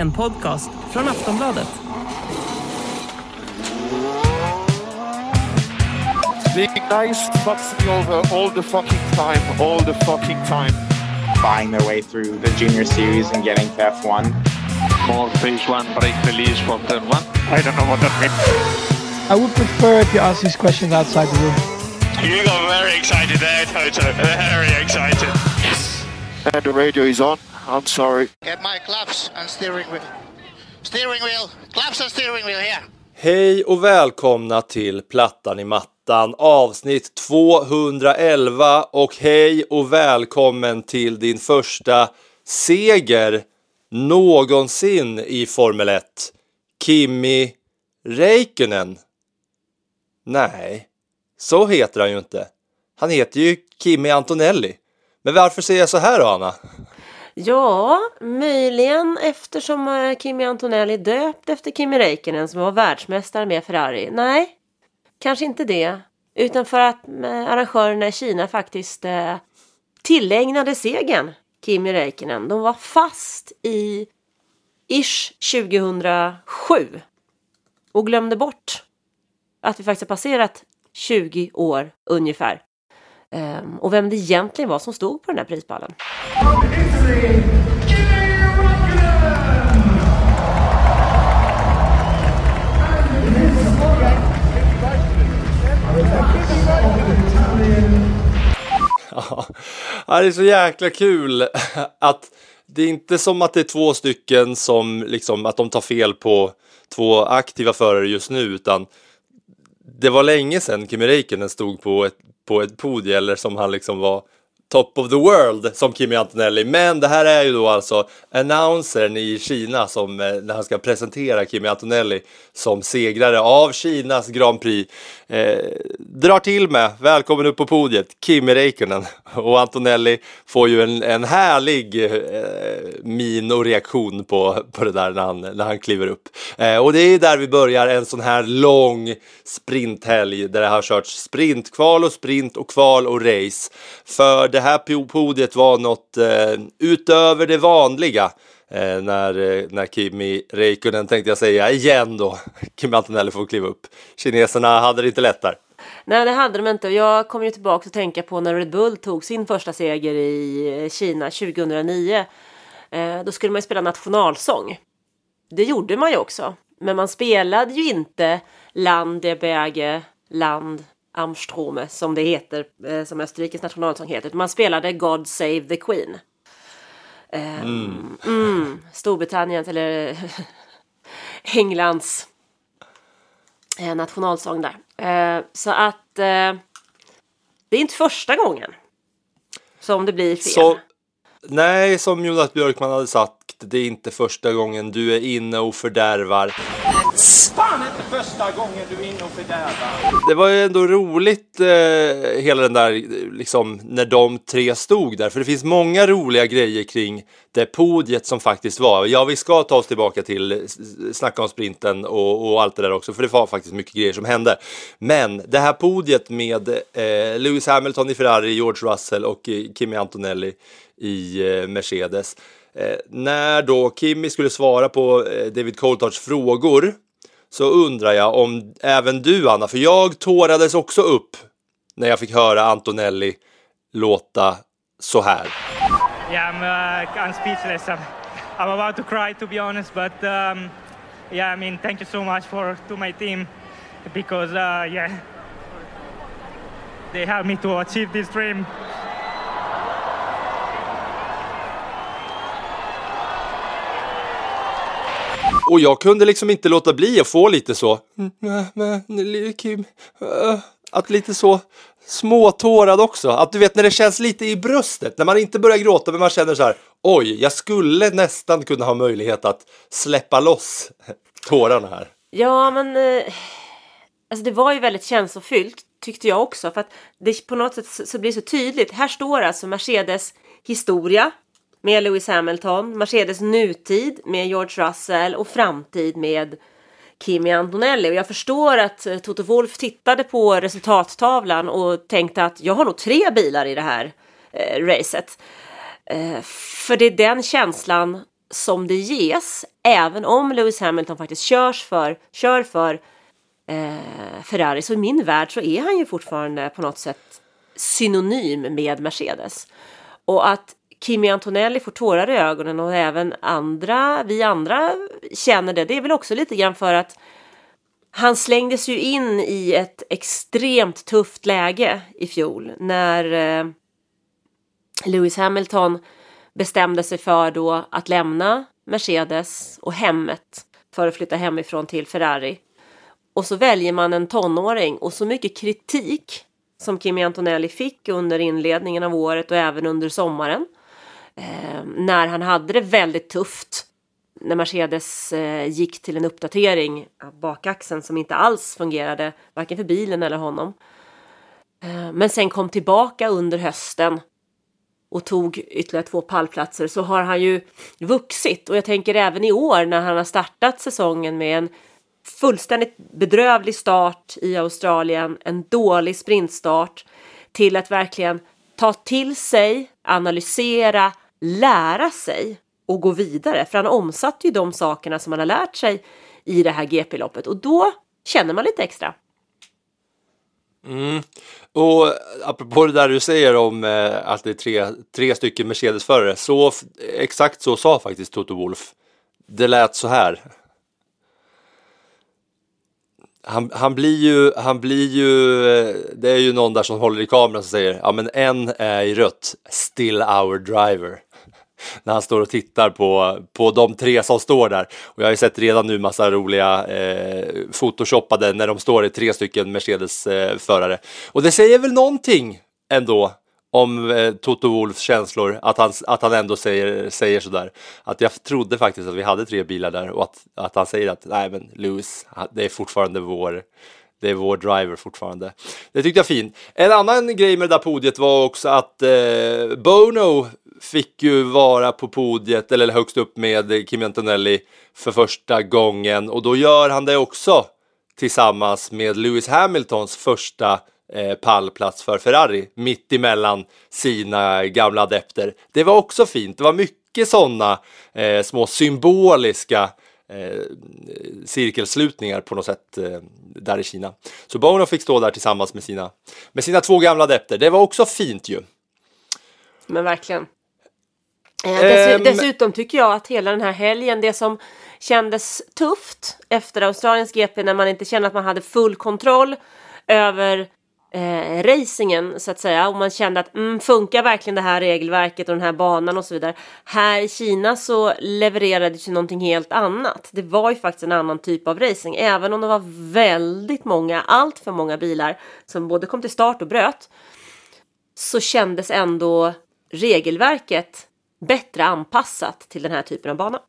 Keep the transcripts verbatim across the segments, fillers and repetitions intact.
En podcast från Aftonbladet. Being nice fucks me over all the fucking time, all the fucking time. Buying their way through the junior series and getting to F one. Small phase one break release from turn one. I don't know what that means. I would prefer if you ask these questions outside the room. You got very excited there, Toto. Very excited. Yes. And the radio is on. I'm sorry. Get my claps and steering wheel. Steering wheel. Claps and steering wheel here. Hej och välkomna till Plattan i mattan, avsnitt tvåhundraelva, och hej och välkommen till din första seger någonsin i Formel ett. Kimi Räikkönen. Nej, så heter han ju inte. Han heter ju Kimi Antonelli. Men varför säger jag så här då, Anna? Ja, möjligen eftersom Kimi Antonelli döpt efter Kimi Räikkönen som var världsmästare med Ferrari. Nej, kanske inte det. Utan för att arrangörerna i Kina faktiskt eh, tillägnade segern Kimi Räikkönen. De var fast i ish tjugohundrasju och glömde bort att vi faktiskt har passerat tjugo år ungefär. Um, och vem det egentligen var som stod på den här prispallen. Ja, det är så jäkla kul att det är inte som att det är två stycken som liksom att de tar fel på två aktiva förare just nu, utan det var länge sedan Kimi Räikkönen stod på ett, på ett podium, eller som han liksom var top of the world som Kimi Antonelli. Men det här är ju då alltså announcern i Kina som eh, när han ska presentera Kimi Antonelli som segrare av Kinas Grand Prix eh, drar till med välkommen upp på podiet Kimi Räikkönen, och Antonelli får ju en, en härlig eh, min och reaktion på, på det där när han, när han kliver upp. Eh, och det är där vi börjar en sån här lång sprinthelg där det har kört sprintkval och sprint och kval och race. För det här podiet var något eh, utöver det vanliga eh, när, eh, när Kimi Räikkönen, tänkte jag säga igen då, Kimi Antonelli får kliva upp. Kineserna hade det inte lätt där. Nej, det hade de inte. Jag kom ju tillbaka och tänka på när Red Bull tog sin första seger i Kina tjugohundranio. Eh, då skulle man ju spela nationalsång. Det gjorde man ju också. Men man spelade ju inte Land der Berge, Land am Strome, som det heter, eh, som Österrikes nationalsång heter. Man spelade God Save the Queen. Eh, mm. Mm, Storbritanniens eller Englands eh, nationalsång där. Eh, så att eh, det är inte första gången som det blir fel. Så, nej, som Jonas Björkman hade sagt, det är inte första gången du är inne och fördärvar. Spann inte första gången du är inne och fördärvar. Det var ju ändå roligt eh, hela den där liksom när de tre stod där, för det finns många roliga grejer kring det podiet som faktiskt var. Ja, vi ska ta oss tillbaka till snacka om sprinten och, och allt det där också, för det var faktiskt mycket grejer som hände. Men det här podiet med eh, Lewis Hamilton i Ferrari, George Russell och eh, Kimi Antonelli i eh, Mercedes. Eh, när då Kimi skulle svara på eh, David Coulthards frågor, så undrar jag om även du, Anna, för jag tårades också upp när jag fick höra Antonelli låta så här. Yeah, I'm, uh, I'm speechless. I'm, I'm about to cry, to be honest, but um, yeah, I mean, thank you so much for to my team because uh, yeah, they helped me to achieve this dream. Och jag kunde liksom inte låta bli att få lite så att lite så småtårad också. Att du vet när det känns lite i bröstet, när man inte börjar gråta men man känner så här: oj, jag skulle nästan kunna ha möjlighet att släppa loss tårarna här. Ja, men eh, alltså det var ju väldigt känslofyllt, tyckte jag också, för att det på något sätt så blir så tydligt. Här står alltså Mercedes historia med Lewis Hamilton, Mercedes nutid med George Russell och framtid med Kimi Antonelli. Och jag förstår att Toto Wolff tittade på resultattavlan och tänkte att jag har nog tre bilar i det här eh, racet. Eh, för det är den känslan som det ges, även om Lewis Hamilton faktiskt körs för, kör för eh, Ferrari, så i min värld så är han ju fortfarande på något sätt synonym med Mercedes. Och att Kimi Antonelli får tårar i ögonen och även andra, vi andra känner det, det är väl också lite grann för att han slängdes ju in i ett extremt tufft läge i fjol när eh, Lewis Hamilton bestämde sig för då att lämna Mercedes och hemmet för att flytta hemifrån till Ferrari. Och så väljer man en tonåring, och så mycket kritik som Kimi Antonelli fick under inledningen av året och även under sommaren. Eh, när han hade det väldigt tufft. När Mercedes eh, gick till en uppdatering av bakaxeln som inte alls fungerade, varken för bilen eller honom. Eh, men sen kom tillbaka under hösten och tog ytterligare två pallplatser, så har han ju vuxit. Och jag tänker även i år när han har startat säsongen med en fullständigt bedrövlig start i Australien, en dålig sprintstart, till att verkligen ta till sig, analysera, lära sig och gå vidare. För han omsatte ju de sakerna som han har lärt sig i det här G P-loppet. Och då känner man lite extra. Mm. Och apropå det där du säger om eh, att det är tre, tre stycken Mercedes-förare, så exakt så sa faktiskt Toto Wolff. Det lät så här. Han, han blir ju, han blir ju, det är ju någon där som håller i kameran som säger, ja men en är i rött, still our driver. När han står och tittar på, på de tre som står där. Och jag har ju sett redan nu massa roliga eh, photoshoppade när de står i tre stycken Mercedes-förare. Eh, och det säger väl någonting ändå om eh, Toto Wolffs känslor, att han, att han ändå säger, säger sådär. Att jag trodde faktiskt att vi hade tre bilar där, och att, att han säger att nej men Lewis, det är fortfarande vår... Det är vår driver fortfarande. Det tyckte jag fint. En annan grej med det där podiet var också att eh, Bono fick ju vara på podiet, eller högst upp med Kimi Antonelli för första gången. Och då gör han det också tillsammans med Lewis Hamiltons första eh, pallplats för Ferrari. Mitt emellan sina gamla adepter. Det var också fint. Det var mycket sådana eh, små symboliska Eh, cirkelslutningar på något sätt eh, där i Kina. Så Bono fick stå där tillsammans med sina, med sina två gamla adepter. Det var också fint ju. Men verkligen. Eh, dess, um, dessutom tycker jag att hela den här helgen, det som kändes tufft efter Australiens G P, när man inte kände att man hade full kontroll över Eh, racingen så att säga, och man kände att mm, funkar verkligen det här regelverket och den här banan och så vidare. Här i Kina så levererade det någonting helt annat. Det var ju faktiskt en annan typ av racing, även om det var väldigt många, allt för många bilar som både kom till start och bröt, så kändes ändå regelverket bättre anpassat till den här typen av bana.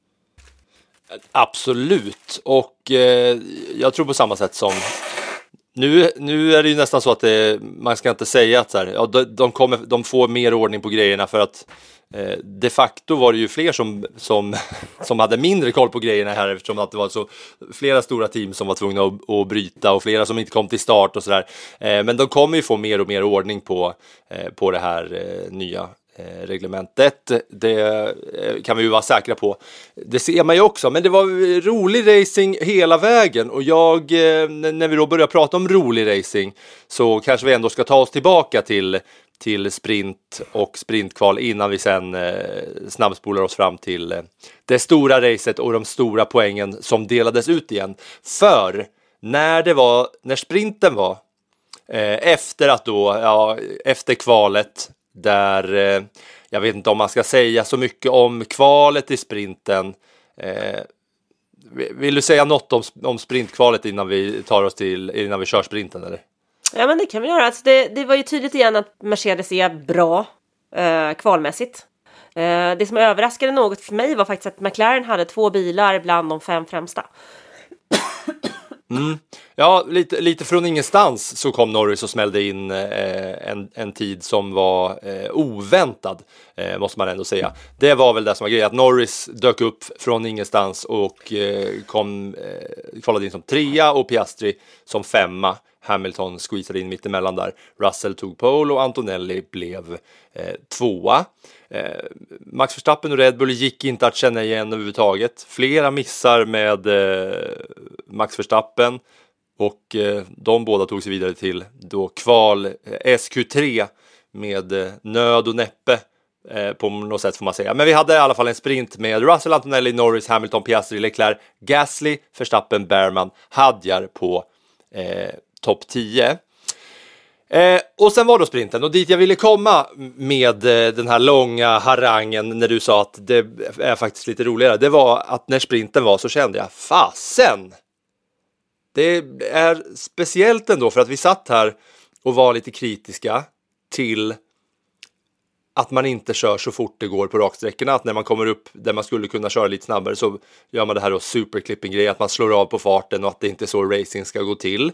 Absolut, och eh, jag tror på samma sätt som Nu, nu är det ju nästan så att det, man ska inte säga att så här, ja, de, de, kommer, de får mer ordning på grejerna, för att eh, de facto var det ju fler som, som, som hade mindre koll på grejerna här, eftersom att det var så flera stora team som var tvungna att, att bryta och flera som inte kom till start och sådär. Eh, men de kommer ju få mer och mer ordning på, eh, på det här eh, nya Eh, reglementet. Det eh, kan vi ju vara säkra på. Det ser man ju också, men det var rolig racing hela vägen, och jag, eh, när vi då börjar prata om rolig racing, så kanske vi ändå ska ta oss tillbaka till, till sprint och sprintkval innan vi sen eh, snabbspolar oss fram till eh, det stora racet och de stora poängen som delades ut igen. För när det var, när sprinten var eh, efter att då, ja, efter kvalet, där eh, jag vet inte om man ska säga så mycket om kvalet i sprinten. Eh, vill du säga något om, om sprintkvalet innan vi tar oss till, innan vi kör sprinten, eller? Ja, men det kan vi göra. Alltså det, det var ju tydligt igen att Mercedes är bra eh, kvalmässigt. Eh, det som överraskade något för mig var faktiskt att McLaren hade två bilar bland de fem främsta. Mm. Ja, lite, lite från ingenstans så kom Norris och smällde in eh, en, en tid som var eh, oväntad, eh, måste man ändå säga. Det var väl det som var grejen, att Norris dök upp från ingenstans och eh, kom, eh, kvalade in som trea och Piastri som femma. Hamilton squeezade in mitt emellan där. Russell tog pole och Antonelli blev eh, tvåa. Eh, Max Verstappen och Red Bull gick inte att känna igen överhuvudtaget. Flera missar med eh, Max Verstappen och eh, de båda tog sig vidare till då kval eh, S Q tre med eh, nöd och näppe eh, på något sätt får man säga. Men vi hade i alla fall en sprint med Russell, Antonelli, Norris, Hamilton, Piastri, Leclerc, Gasly, Verstappen, Behrman, Hadjar på eh, topp tio. Eh, och sen var då sprinten, och dit jag ville komma med eh, den här långa harangen när du sa att det är faktiskt lite roligare, det var att när sprinten var så kände jag, fasen! Det är speciellt ändå för att vi satt här och var lite kritiska till att man inte kör så fort det går på raksträckorna, att när man kommer upp där man skulle kunna köra lite snabbare så gör man det här då superclipping-grej, att man slår av på farten och att det inte är så racing ska gå till.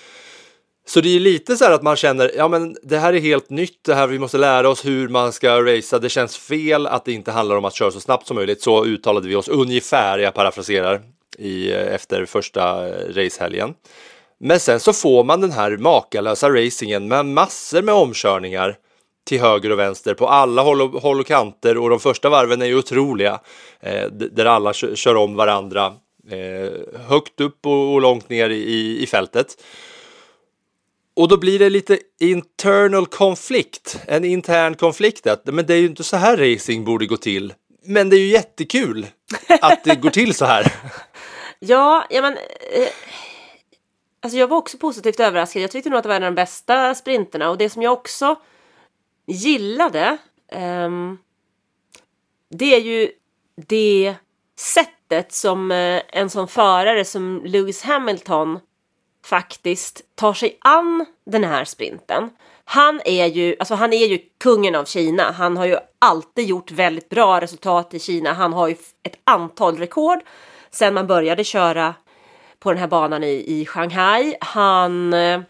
Så det är lite så här att man känner, ja men det här är helt nytt, det här vi måste lära oss hur man ska racea. Det känns fel att det inte handlar om att köra så snabbt som möjligt. Så uttalade vi oss ungefär, jag parafraserar, i, efter första racehelgen. Men sen så får man den här makalösa racingen med massor med omkörningar till höger och vänster på alla håll och, håll och kanter. Och de första varven är ju otroliga, eh, där alla kör, kör om varandra eh, högt upp och, och långt ner i, i fältet. Och då blir det lite internal konflikt, en intern konflikt. Att, men det är ju inte så här racing borde gå till. Men det är ju jättekul att det går till så här. Ja, ja men... Eh, alltså jag var också positivt överraskad. Jag tyckte nog att det var en av de bästa sprinterna. Och det som jag också gillade, eh, det är ju det sättet som eh, en sån förare som Lewis Hamilton faktiskt tar sig an den här sprinten. Han är ju, alltså han är ju kungen av Kina. Han har ju alltid gjort väldigt bra resultat i Kina. Han har ju ett antal rekord sen man började köra på den här banan i, i Shanghai. Han eh,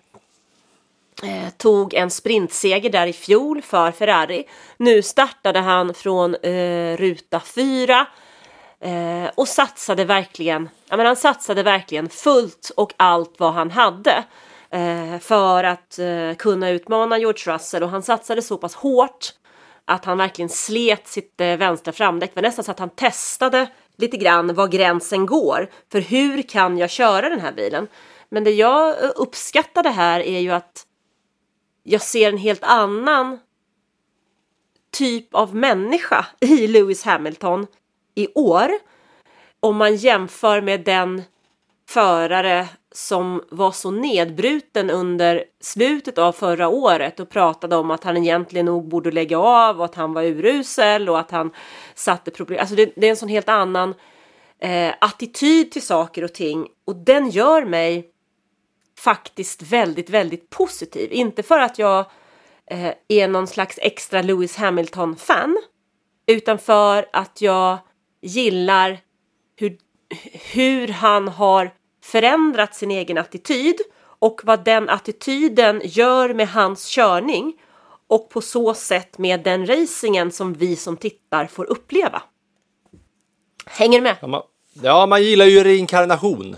tog en sprintseger där i fjol för Ferrari. Nu startade han från eh, ruta fyra. Eh, och satsade verkligen, ja men han satsade verkligen fullt och allt vad han hade eh, för att eh, kunna utmana George Russell, och han satsade så pass hårt att han verkligen slet sitt eh, vänstra framdäck. Det var nästan så att han testade lite grann var gränsen går för hur kan jag köra den här bilen. Men det jag uppskattade här är ju att jag ser en helt annan typ av människa i Lewis Hamilton i år, om man jämför med den förare som var så nedbruten under slutet av förra året och pratade om att han egentligen nog borde lägga av och att han var urusel och att han satte problem. Alltså det, det är en sån helt annan eh, attityd till saker och ting, och den gör mig faktiskt väldigt, väldigt positiv. Inte för att jag eh, är någon slags extra Lewis Hamilton-fan, utan för att jag gillar hur, hur han har förändrat sin egen attityd och vad den attityden gör med hans körning, och på så sätt med den racingen som vi som tittar får uppleva. Hänger du med? Ja, man, ja, man gillar ju reinkarnation.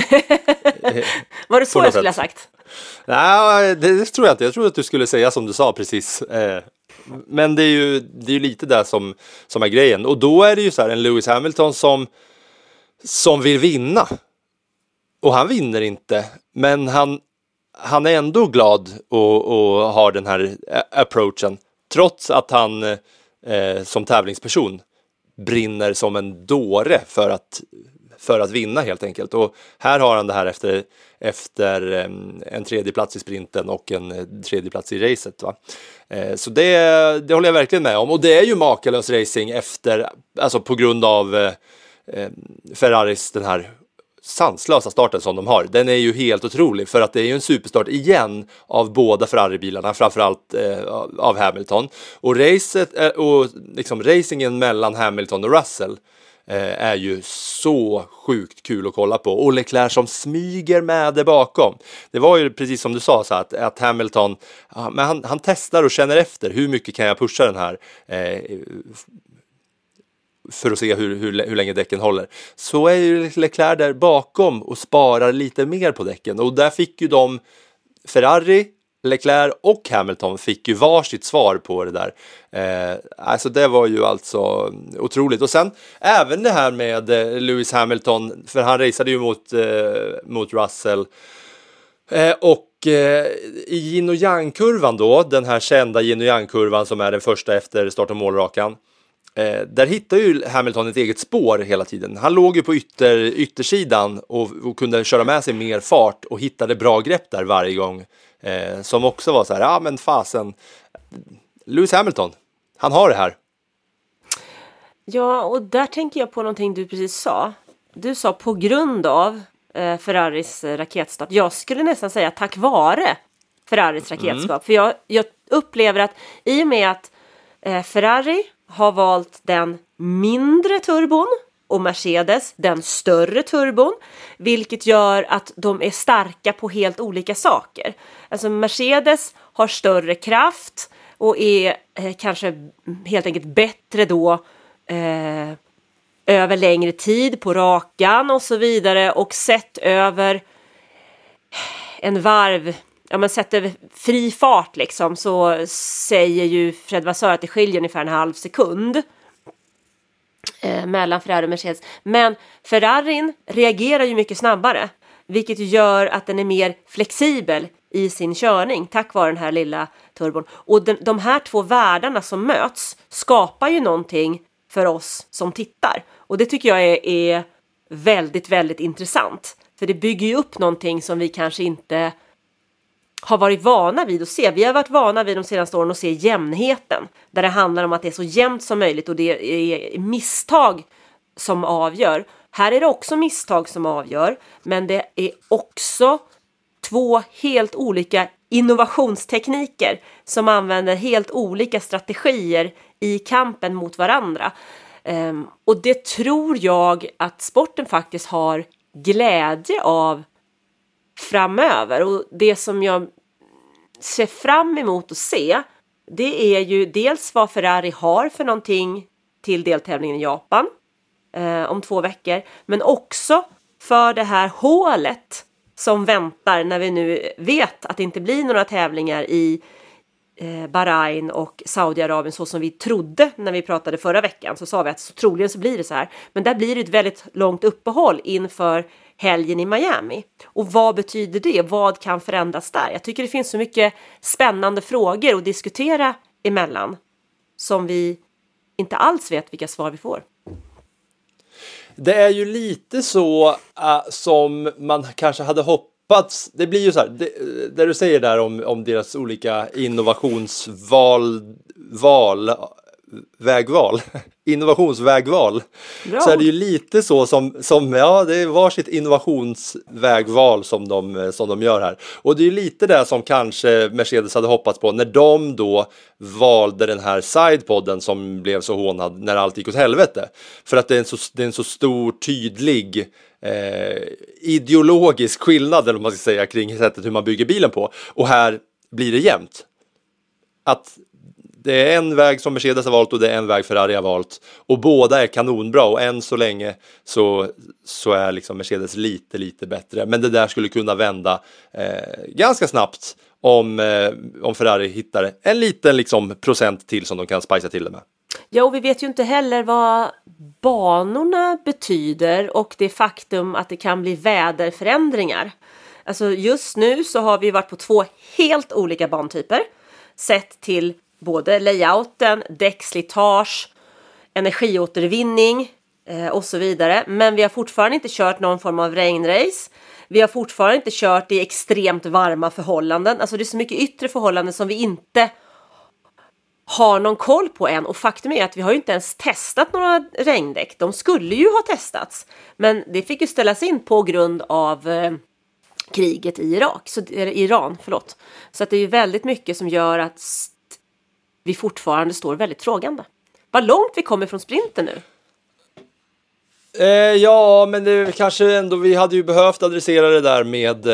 Var det så jag skulle ha sagt? Nej, det, det tror jag inte. Jag tror att du skulle säga som du sa precis. Eh, men det är ju, det är ju lite där som, som är grejen. Och då är det ju så här, en Lewis Hamilton som, som vill vinna. Och han vinner inte. Men han, han är ändå glad och, och har den här approachen. Trots att han eh, som tävlingsperson brinner som en dåre för att, för att vinna helt enkelt. Och här har han det här efter, efter en tredje plats i sprinten och en tredje plats i racet. Va? Så det, det håller jag verkligen med om. Och det är ju makalös racing efter, alltså på grund av eh, Ferraris den här sanslösa starten som de har. Den är ju helt otrolig, för att det är ju en superstart igen av båda Ferrari-bilarna, framförallt eh, av Hamilton. Och racet eh, och liksom racingen mellan Hamilton och Russell eh, är ju så sjukt kul att kolla på. Och Leclerc som smyger med det bakom. Det var ju precis som du sa, så att, att Hamilton ja, men han, han testar och känner efter hur mycket kan jag pusha den här eh, för att se hur, hur, hur länge däcken håller. Så är ju Leclerc där bakom och sparar lite mer på däcken. Och där fick ju de Ferrari Leclerc och Hamilton fick ju varsitt svar på det där. Eh, alltså det var ju alltså otroligt. Och sen även det här med eh, Lewis Hamilton, för han raceade ju mot, eh, mot Russell. Eh, och eh, i yin och yang-kurvan då, den här kända yin och yang-kurvan som är den första efter start- och målrakan. Eh, där hittar ju Hamilton ett eget spår hela tiden. Han låg ju på ytter, yttersidan och, och kunde köra med sig mer fart och hittade bra grepp där varje gång. Eh, som också var så här, ja men fasen, Lewis Hamilton, han har det här. Ja, och där tänker jag på någonting du precis sa. Du sa på grund av eh, Ferraris eh, raketstart. Jag skulle nästan säga tack vare Ferraris raketskap. Mm. För jag, jag upplever att i och med att eh, Ferrari har valt den mindre turbon och Mercedes den större turbon, vilket gör att de är starka på helt olika saker. Alltså Mercedes har större kraft och är eh, kanske helt enkelt bättre då eh, över längre tid på rakan och så vidare, och sett över en varv, ja men sett över fri fart liksom, så säger ju Fred Vassör att det skiljer ungefär en halv sekund eh, mellan Ferrari och Mercedes. Men Ferrarin reagerar ju mycket snabbare, vilket gör att den är mer flexibel i sin körning tack vare den här lilla turbon. Och den, de här två världarna som möts skapar ju någonting för oss som tittar. Och det tycker jag är, är väldigt, väldigt intressant. För det bygger ju upp någonting som vi kanske inte har varit vana vid att se. Vi har varit vana vid de senaste åren att se jämnheten. Där det handlar om att det är så jämnt som möjligt och det är misstag som avgör. Här är det också misstag som avgör. Men det är också två helt olika innovationstekniker som använder helt olika strategier i kampen mot varandra. Um, och det tror jag att sporten faktiskt har glädje av framöver. Och det som jag ser fram emot att se, det är ju dels vad Ferrari har för någonting till deltävlingen i Japan eh, om två veckor. Men också för det här hålet som väntar när vi nu vet att det inte blir några tävlingar i eh, Bahrain och Saudiarabien så som vi trodde när vi pratade förra veckan. Så sa vi att så troligen så blir det så här. Men där blir det ett väldigt långt uppehåll inför helgen i Miami. Och vad betyder det? Vad kan förändras där? Jag tycker det finns så mycket spännande frågor att diskutera emellan som vi inte alls vet vilka svar vi får. Det är ju lite så uh, som man kanske hade hoppats. Det blir ju så här, det, det du säger där om, om deras olika innovationsval, val, vägval, innovationsvägval. Bra. Så är det ju lite så som, som ja, det är varsitt innovationsvägval som de, som de gör här. Och det är ju lite det som kanske Mercedes hade hoppats på när de då valde den här sidepodden som blev så hånad när allt gick åt helvete. För att det är en så, det är en så stor, tydlig eh, ideologisk skillnad, eller man ska säga, kring sättet hur man bygger bilen på. Och här blir det jämnt. Att det är en väg som Mercedes har valt och det är en väg Ferrari har valt. Och båda är kanonbra och än så länge så, så är liksom Mercedes lite, lite bättre. Men det där skulle kunna vända eh, ganska snabbt om, eh, om Ferrari hittar en liten liksom, procent till som de kan spicea till det med. Ja, och vi vet ju inte heller vad banorna betyder och det faktum att det kan bli väderförändringar. Alltså just nu så har vi varit på två helt olika bantyper. Sett till både layouten, däckslitage, energiåtervinning eh, och så vidare. Men vi har fortfarande inte kört någon form av regnrace. Vi har fortfarande inte kört i extremt varma förhållanden. Alltså det är så mycket yttre förhållanden som vi inte har någon koll på än. Och faktum är att vi har ju inte ens testat några regndäck. De skulle ju ha testats. Men det fick ju ställas in på grund av eh, kriget i Irak. Så, eller Iran, förlåt. Så att det är ju väldigt mycket som gör att vi fortfarande står väldigt frågande. Vad långt vi kommer från sprinten nu. Eh, ja, men det kanske ändå, vi hade ju behövt adressera det där med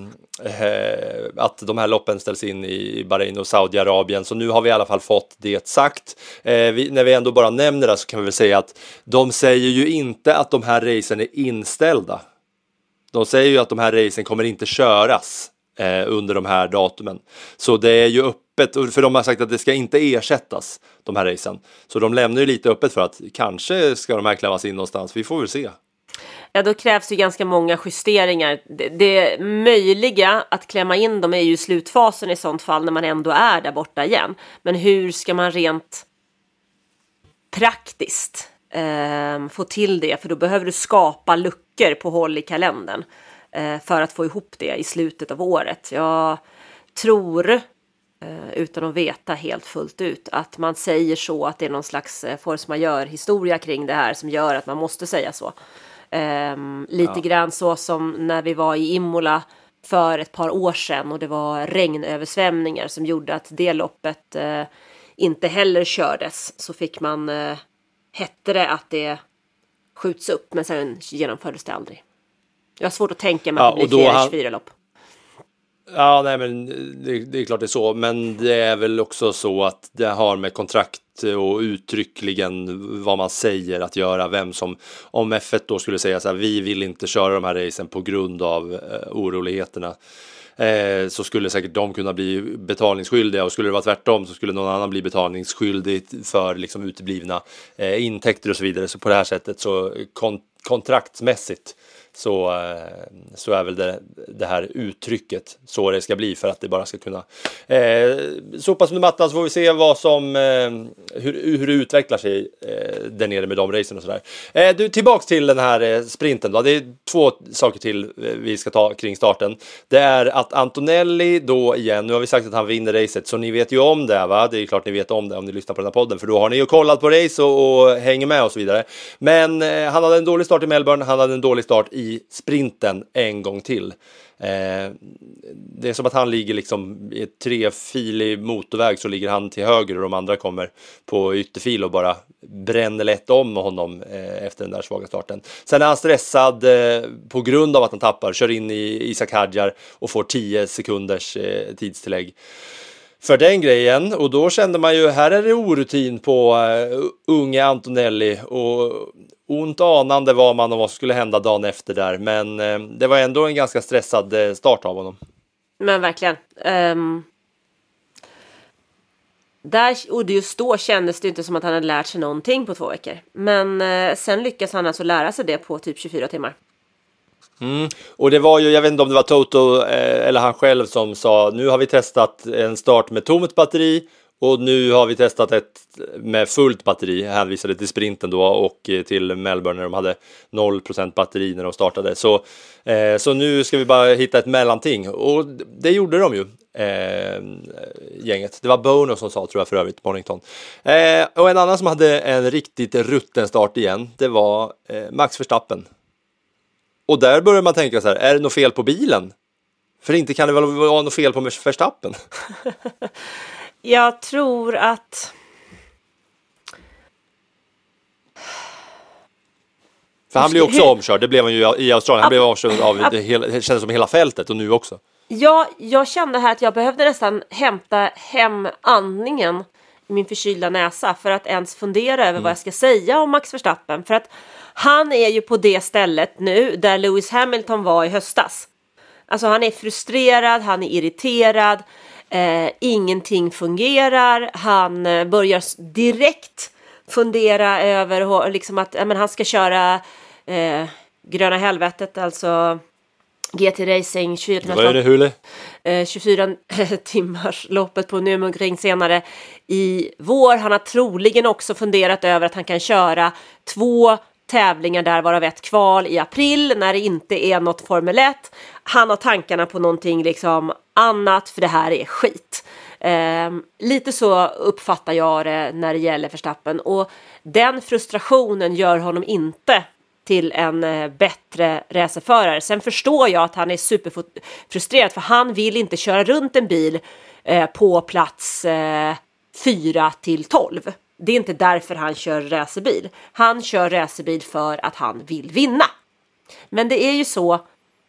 eh, att de här loppen ställs in i Bahrain och Saudiarabien. Så nu har vi i alla fall fått det sagt. Eh, vi, när vi ändå bara nämner det så kan vi väl säga att de säger ju inte att de här racen är inställda. De säger ju att de här racen kommer inte köras. eh, under de här datumen. Så det är ju öppet, för de har sagt att det ska inte ersättas, de här racen. Så de lämnar ju lite öppet för att kanske ska de här klämmas in någonstans. Vi får väl se. Ja, då krävs ju ganska många justeringar. Det, det möjliga att klämma in dem är ju slutfasen i sånt fall när man ändå är där borta igen. Men hur ska man rent praktiskt eh, få till det? För då behöver du skapa luckor på håll i kalendern eh, för att få ihop det i slutet av året. Jag tror, eh, utan att veta helt fullt ut, att man säger så att det är någon slags eh, force majeure historia kring det här som gör att man måste säga så. Um, lite ja. grann så som när vi var i Imola för ett par år sedan och det var regnöversvämningar som gjorde att det loppet uh, inte heller kördes, så fick man uh, hette det att det skjuts upp, men sen genomfördes det aldrig. Jag har svårt att tänka mig ja, att det blir fyra tjugofyra lopp. Ja, nej, men det, det är klart det är så, men det är väl också så att det har med kontrakt och uttryckligen vad man säger att göra, vem som, om F ett då skulle säga så här, vi vill inte köra de här racen på grund av eh, oroligheterna, eh, så skulle säkert de kunna bli betalningsskyldiga, och skulle det vara tvärtom så skulle någon annan bli betalningsskyldig för liksom uteblivna eh, intäkter och så vidare. Så på det här sättet så kon- kontraktsmässigt så, så är väl det, det här uttrycket så det ska bli, för att det bara ska kunna eh, sopas under mattan, så får vi se vad som eh, hur, hur det utvecklar sig eh, där nere med de racen och sådär. Eh, du, tillbaks till den här eh, sprinten då. Det är två saker till eh, vi ska ta kring starten. Det är att Antonelli då igen, nu har vi sagt att han vinner racet, så ni vet ju om det, va? Det är ju klart ni vet om det om ni lyssnar på den här podden, för då har ni ju kollat på race och, och hänger med och så vidare. Men eh, han hade en dålig start i Melbourne, han hade en dålig start i i sprinten en gång till. Eh, det är som att han ligger liksom i ett trefilig motorväg, så ligger han till höger och de andra kommer på ytterfil och bara bränner lätt om honom eh, efter den där svaga starten. Sen är han stressad eh, på grund av att han tappar, kör in i Isak Hadjar och får tio sekunders eh, tidstillägg för den grejen, och då kände man ju, här är det orutin på uh, unge Antonelli, och ont anande var man om vad som skulle hända dagen efter där, men uh, det var ändå en ganska stressad uh, start av honom. Men verkligen. Um, där, och just då kändes det inte som att han hade lärt sig någonting på två veckor. Men uh, sen lyckas han alltså lära sig det på typ tjugofyra timmar. Mm. Och det var ju, jag vet inte om det var Toto eh, eller han själv som sa, nu har vi testat en start med tomt batteri och nu har vi testat ett med fullt batteri, hänvisade till sprinten då och eh, till Melbourne när de hade noll procent batteri när de startade, så, eh, så nu ska vi bara hitta ett mellanting, och det gjorde de ju, eh, gänget. Det var Bono som sa, tror jag, för övrigt, Mornington. Eh, och en annan som hade en riktigt rutten start igen, det var eh, Max Verstappen. Och där börjar man tänka så här, är det något fel på bilen? För inte kan det väl vara något fel på Verstappen? Jag tror att... För han blev också omkörd, det blev han ju i Australien. Han blev omkörd av det, hela, det kändes som hela fältet, och nu också. Ja, jag kände här att jag behövde nästan hämta hem andningen i min förkylda näsa för att ens fundera över mm. vad jag ska säga om Max Verstappen. För att han är ju på det stället nu där Lewis Hamilton var i höstas. Alltså han är frustrerad, han är irriterad, eh, ingenting fungerar. Han eh, börjar direkt fundera över liksom att eh, men han ska köra eh, gröna helvetet, alltså G T Racing tjugofyra, eh, tjugofyra timmars loppet på Nürburgring senare i vår. Han har troligen också funderat över att han kan köra två tävlingar där, varav ett kval i april när det inte är något Formel ett. Han har tankarna på någonting liksom annat, för det här är skit. Eh, lite så uppfattar jag det när det gäller Verstappen, och den frustrationen gör honom inte till en eh, bättre racerförare. Sen förstår jag att han är superfrustrerad, för han vill inte köra runt en bil eh, på plats eh, fyra till tolv. Det är inte därför han kör racerbil. Han kör racerbil för att han vill vinna. Men det är ju så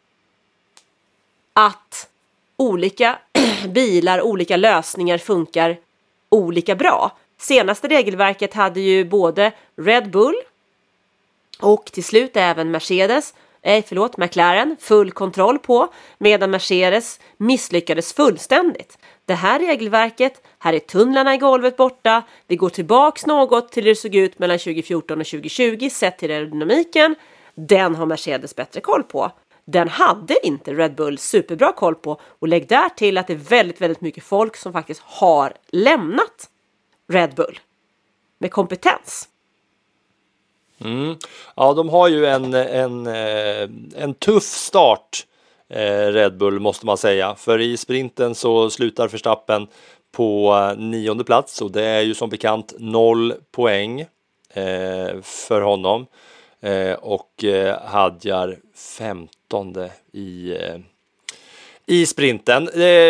att olika bilar, olika lösningar funkar olika bra. Senaste regelverket hade ju både Red Bull och till slut även Mercedes nej förlåt, McLaren full kontroll på, medan Mercedes misslyckades fullständigt. Det här regelverket, här är tunnlarna i golvet borta, vi går tillbaks något till hur det såg ut mellan tjugo fjorton och tjugo tjugo sett till aerodynamiken, den har Mercedes bättre koll på. Den hade inte Red Bull superbra koll på, och lägg där till att det är väldigt, väldigt mycket folk som faktiskt har lämnat Red Bull med kompetens. Mm. Ja, de har ju en, en, en tuff start, Red Bull, måste man säga. För i sprinten så slutar Verstappen på nionde plats, och det är ju som bekant noll poäng för honom. Och Hadjar femtonde i, i sprinten.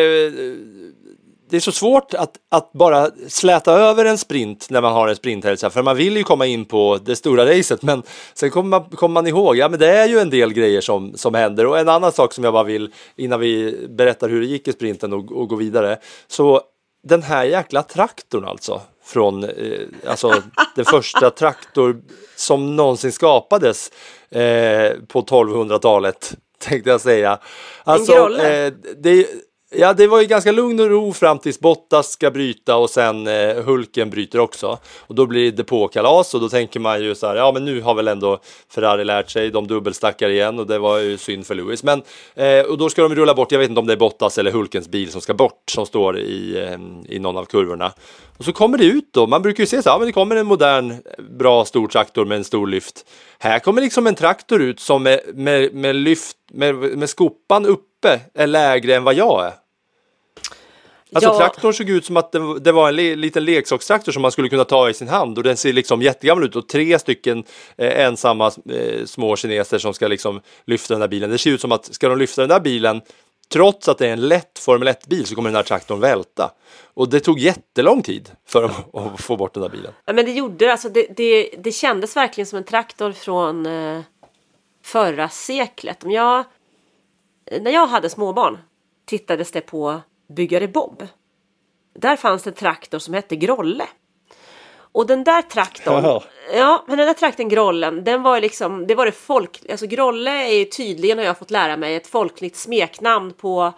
Det är så svårt att, att bara släta över en sprint när man har en sprinthälsa, för man vill ju komma in på det stora racet, men sen kommer man, kommer man ihåg, ja men det är ju en del grejer som, som händer. Och en annan sak som jag bara vill, innan vi berättar hur det gick i sprinten och, och går vidare, så den här jäkla traktorn alltså, från eh, alltså den första traktor som någonsin skapades eh, på tolvhundratalet, tänkte jag säga. Alltså, eh, det Ja, det var ju ganska lugn och ro fram tills Bottas ska bryta och sen eh, Hulken bryter också. Och då blir det depåkalas, och då tänker man ju så här, ja men nu har väl ändå Ferrari lärt sig, de dubbelstackar igen, och det var ju synd för Lewis. Men, eh, och då ska de rulla bort, jag vet inte om det är Bottas eller Hulkens bil som ska bort, som står i, eh, i någon av kurvorna. Och så kommer det ut då, man brukar ju se så här, ja men det kommer en modern, bra stor traktor med en stor lyft. Här kommer liksom en traktor ut som med, med, med lyft, med, med skopan uppe är lägre än vad jag är. Alltså ja. Traktorn såg ut som att det, det var en le, liten leksakstraktor som man skulle kunna ta i sin hand, och den ser liksom jättegammal ut, och tre stycken eh, ensamma eh, små kineser som ska liksom lyfta den här bilen. Det ser ut som att ska de lyfta den där bilen, trots att det är en lätt Formel ett-bil, så kommer den här traktorn välta. Och det tog jättelång tid för dem att få bort den där bilen. Ja, men det gjorde alltså det, det, det kändes verkligen som en traktor från eh, förra seklet. Om jag, när jag hade småbarn tittades det på Byggare Bob. Där fanns det en traktor som hette Grolle. Och den där traktorn, ja, ja men den där traktorn Grollen, den var liksom, det var det folk, alltså Grolle är ju tydligen, har jag fått lära mig, ett folkligt smeknamn på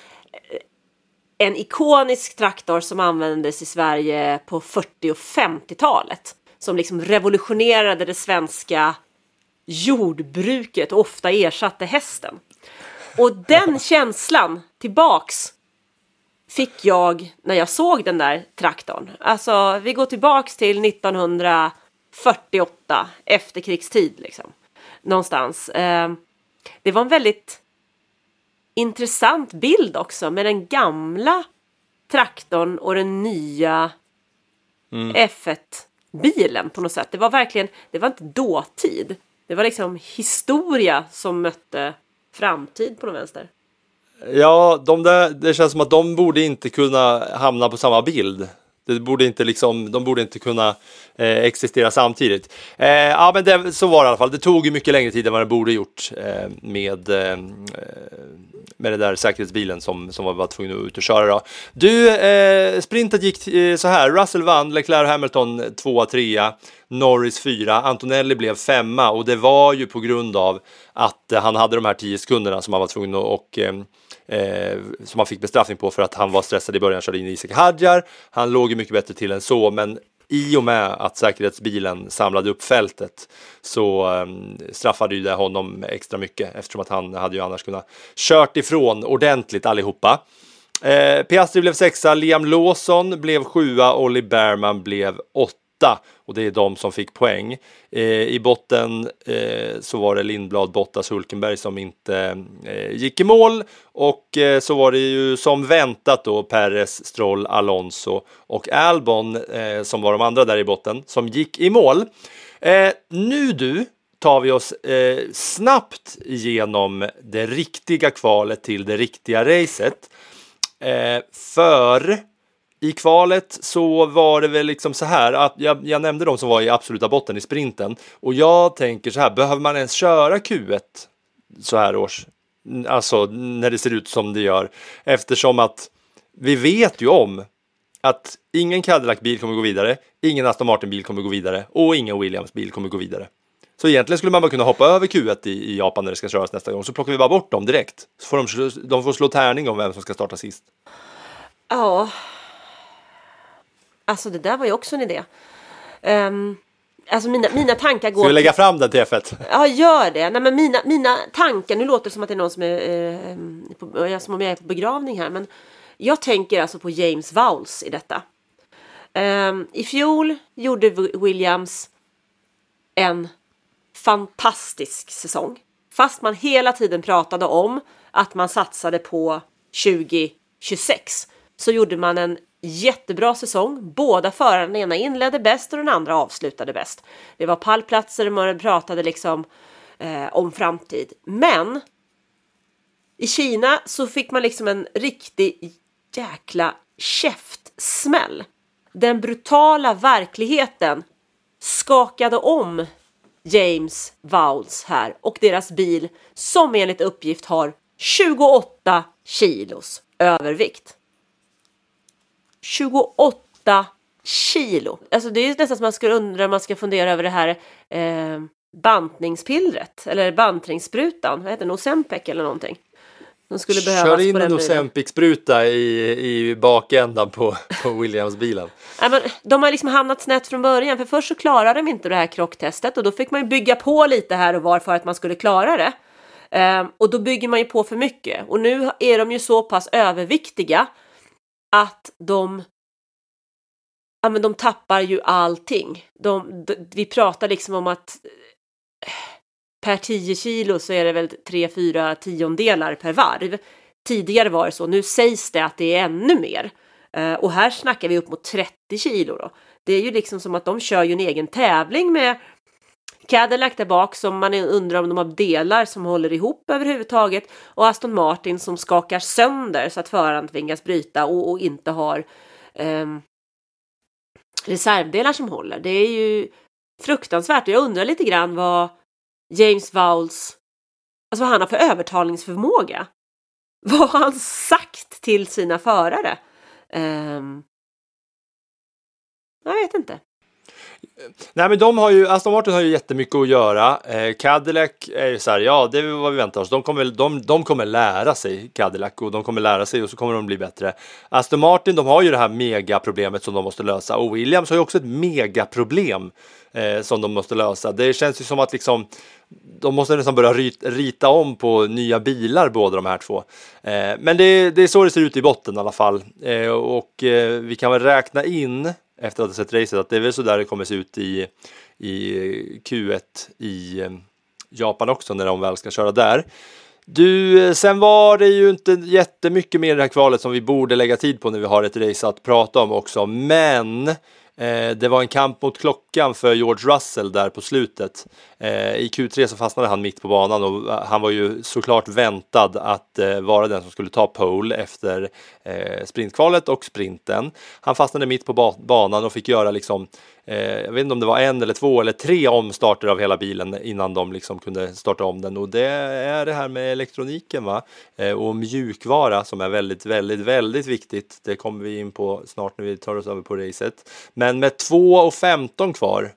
en ikonisk traktor som användes i Sverige på fyrtio- och femtiotalet. Som liksom revolutionerade det svenska jordbruket och ofta ersatte hästen. Och den känslan tillbaks fick jag när jag såg den där traktorn. Alltså, vi går tillbaks till nittonhundrafyrtioåtta, efterkrigstid liksom. Någonstans. Eh, det var en väldigt intressant bild också med den gamla traktorn och den nya mm. F ett-bilen på något sätt. Det var verkligen, det var inte dåtid. Det var liksom historia som mötte framtid på något vänster. Ja, de där, det känns som att de borde inte kunna hamna på samma bild. Det borde inte liksom, de borde inte kunna eh, existera samtidigt. Eh, ja, men det, så var det i alla fall. Det tog ju mycket längre tid än vad det borde gjort eh, med, eh, med den där säkerhetsbilen som, som var tvungen att ut och köra. Då. Du, eh, sprintet gick eh, så här. Russell vann, Leclerc och Hamilton tvåa, trea, Norris fyra, Antonelli blev femma, och det var ju på grund av att eh, han hade de här tio sekunderna som han var tvungen att och, eh, Eh, som han fick bestraffning på för att han var stressad i början, körde in i Isaac Hadjar. Han låg ju mycket bättre till än så, men i och med att säkerhetsbilen samlade upp fältet så eh, straffade ju det honom extra mycket, eftersom att han hade ju annars kunnat kört ifrån ordentligt allihopa. eh, Piastri blev sexa, Liam Lawson blev sjua, Ollie Bearman blev åtta. Och det är de som fick poäng. Eh, I botten eh, så var det Lindblad, Bottas, Hulkenberg som inte eh, gick i mål. Och eh, så var det ju som väntat då Perez, Stroll, Alonso och Albon eh, som var de andra där i botten som gick i mål. Eh, nu du tar vi oss eh, snabbt igenom det riktiga kvalet till det riktiga racet. Eh, för... I kvalet så var det väl liksom så här att jag, jag nämnde de som var i absoluta botten i sprinten, och jag tänker så här, behöver man ens köra Q ett så här års, alltså när det ser ut som det gör, eftersom att vi vet ju om att ingen Cadillac-bil kommer gå vidare, ingen Aston Martin-bil kommer gå vidare och ingen Williams-bil kommer gå vidare. Så egentligen skulle man bara kunna hoppa över Q ett i, i Japan när det ska köras nästa gång. Så plockar vi bara bort dem direkt. Så får de, de får slå tärning om vem som ska starta sist. Ja. Alltså det där var ju också en idé. Um, alltså mina, mina tankar går... Ska vi lägga fram den till F ett? Ja, gör det. Nej, men mina, mina tankar... Nu låter det som att det är någon som är... Eh, på, som om jag är på begravning här. Men jag tänker alltså på James Vowles i detta. Um, I fjol gjorde Williams en fantastisk säsong. Fast man hela tiden pratade om att man satsade på tjugo tjugosex. Så gjorde man en jättebra säsong. Båda förarna, den ena inledde bäst och den andra avslutade bäst. Det var pallplatser och man pratade liksom eh, om framtid. Men i Kina så fick man liksom en riktig jäkla käftsmäll. Den brutala verkligheten skakade om James Vowles här och deras bil som enligt uppgift har tjugoåtta kilos övervikt. tjugoåtta kilo. Alltså det är ju nästan som man skulle undra om man ska fundera över det här eh, bantningspillret eller bantningssprutan. Vad heter det? Ozempic eller någonting. De skulle Kör in en Ozempic-spruta i, i bakändan på, på Williams-bilen. Ja, men de har liksom hamnat snett från början. För först så klarade de inte det här krocktestet. Och då fick man ju bygga på lite här och var för att man skulle klara det. Um, och då bygger man ju på för mycket. Och nu är de ju så pass överviktiga att de, ja, men de tappar ju allting. De, de, vi pratar liksom om att per tio kilo så är det väl tre fyra tiondelar per varv. Tidigare var det så. Nu sägs det att det är ännu mer. Uh, och här snackar vi upp mot trettio kilo då. Det är ju liksom som att de kör ju en egen tävling med Cadillac där bak som man undrar om de har delar som håller ihop överhuvudtaget. Och Aston Martin som skakar sönder så att föraren tvingas bryta och, och inte har um, reservdelar som håller. Det är ju fruktansvärt. Och jag undrar lite grann vad James Vowles, alltså vad han har för övertalningsförmåga. Vad har han sagt till sina förare? Um, jag vet inte. Nej, men de har ju, Aston Martin har ju jättemycket att göra. Eh, Cadillac är ju så här, ja, det är vad vi väntar oss. De kommer, de, de kommer lära sig Cadillac och de kommer lära sig och så kommer de bli bättre. Aston Martin, de har ju det här megaproblemet som de måste lösa. Och Williams har ju också ett megaproblem eh, som de måste lösa. Det känns ju som att liksom de måste nästan börja rita, rita om på nya bilar, båda de här två. Eh, men det, det är så det ser ut i botten i alla fall. Eh, och eh, vi kan väl räkna in efter att ha sett racet att det är väl så där det kommer se ut i, i Q ett i Japan också när de väl ska köra där. Du, sen var det ju inte jättemycket mer i det här kvalet som vi borde lägga tid på när vi har ett race att prata om också. Men eh, det var en kamp mot klockan för George Russell där på slutet. Eh, I Q tre så fastnade han mitt på banan och han var ju såklart väntad att eh, vara den som skulle ta pole efter eh, sprintkvalet och sprinten. Han fastnade mitt på ba- banan och fick göra liksom, eh, jag vet inte om det var en eller två eller tre omstarter av hela bilen innan de liksom kunde starta om den. Och det är det här med elektroniken, va? Eh, och mjukvara som är väldigt, väldigt, väldigt viktigt. Det kommer vi in på snart när vi tar oss över på racet. Men med två och femton kvar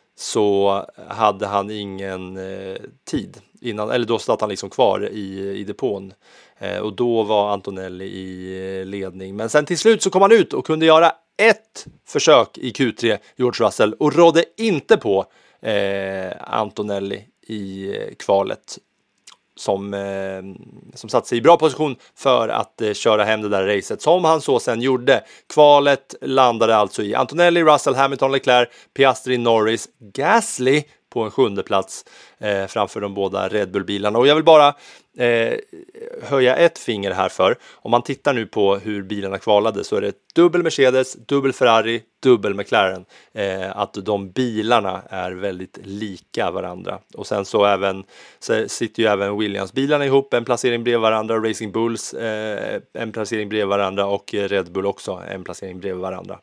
så hade han ingen eh, tid innan, eller då satt han liksom kvar i, i depån eh, och då var Antonelli i eh, ledning. Men sen till slut så kom han ut och kunde göra ett försök i Q tre, George Russell, och rådde inte på eh, Antonelli i eh, kvalet som, eh, som satt sig i bra position för att eh, köra hem det där racet som han så sen gjorde. Kvalet landade alltså i Antonelli, Russell, Hamilton, Leclerc, Piastri, Norris, Gasly på en sjunde plats eh, framför de båda Red Bull-bilarna. Och jag vill bara eh, höja ett finger här för. Om man tittar nu på hur bilarna kvalade så är det dubbel Mercedes, dubbel Ferrari, dubbel McLaren. Eh, att de bilarna är väldigt lika varandra. Och sen så, även, så sitter ju även Williams-bilarna ihop. En placering bredvid varandra, Racing Bulls eh, en placering bredvid varandra och Red Bull också en placering bredvid varandra.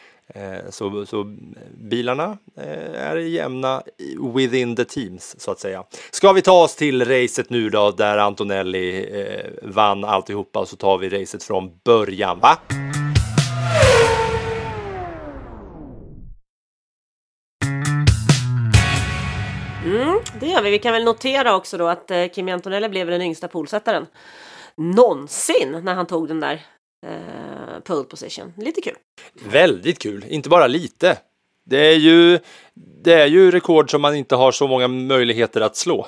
Så, så bilarna är jämna within the teams så att säga. Ska vi ta oss till racet nu då där Antonelli eh, vann alltihopa, och så tar vi racet från början, va? Mm, det gör vi. Vi kan väl notera också då att eh, Kimi Antonelli blev den yngsta polsättaren någonsin när han tog den där eh, pole position. Lite kul. Väldigt kul, inte bara lite. Det är ju det är ju rekord som man inte har så många möjligheter att slå.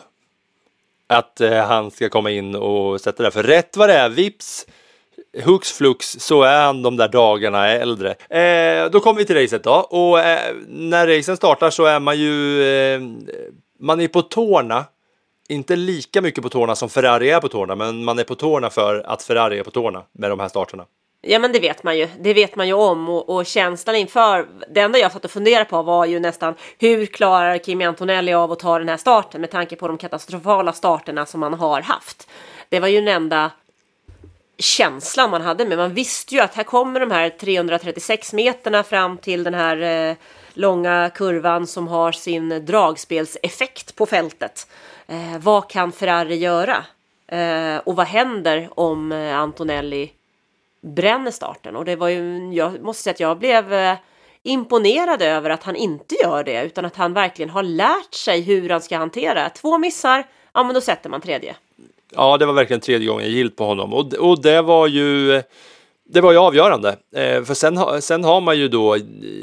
Att eh, han ska komma in och sätta det. För rätt vad det är, vips, hux flux, så är han de där dagarna äldre. Eh, då kommer vi till racet då. Och eh, när racen startar så är man ju eh, man är på tårna. Inte lika mycket på tårna som Ferrari är på tårna, men man är på tårna för att Ferrari är på tårna med de här starterna. Ja, men det vet man ju. Det vet man ju om. Och, och känslan inför... Det enda jag satt och funderade på var ju nästan hur klarar Kimi Antonelli av att ta den här starten med tanke på de katastrofala starterna som man har haft. Det var ju den enda känslan man hade. Men man visste ju att här kommer de här trehundratrettiosex meterna fram till den här eh, långa kurvan som har sin dragspelseffekt på fältet. Eh, vad kan Ferrari göra? Eh, och vad händer om eh, Antonelli bränner starten? Och det var ju, jag måste säga att jag blev eh, imponerad över att han inte gör det, utan att han verkligen har lärt sig hur han ska hantera. Två missar, ja men då sätter man tredje. Ja, det var verkligen tredje gången gilt på honom. Och, och det var ju det var ju avgörande. Eh, för sen, sen har man ju då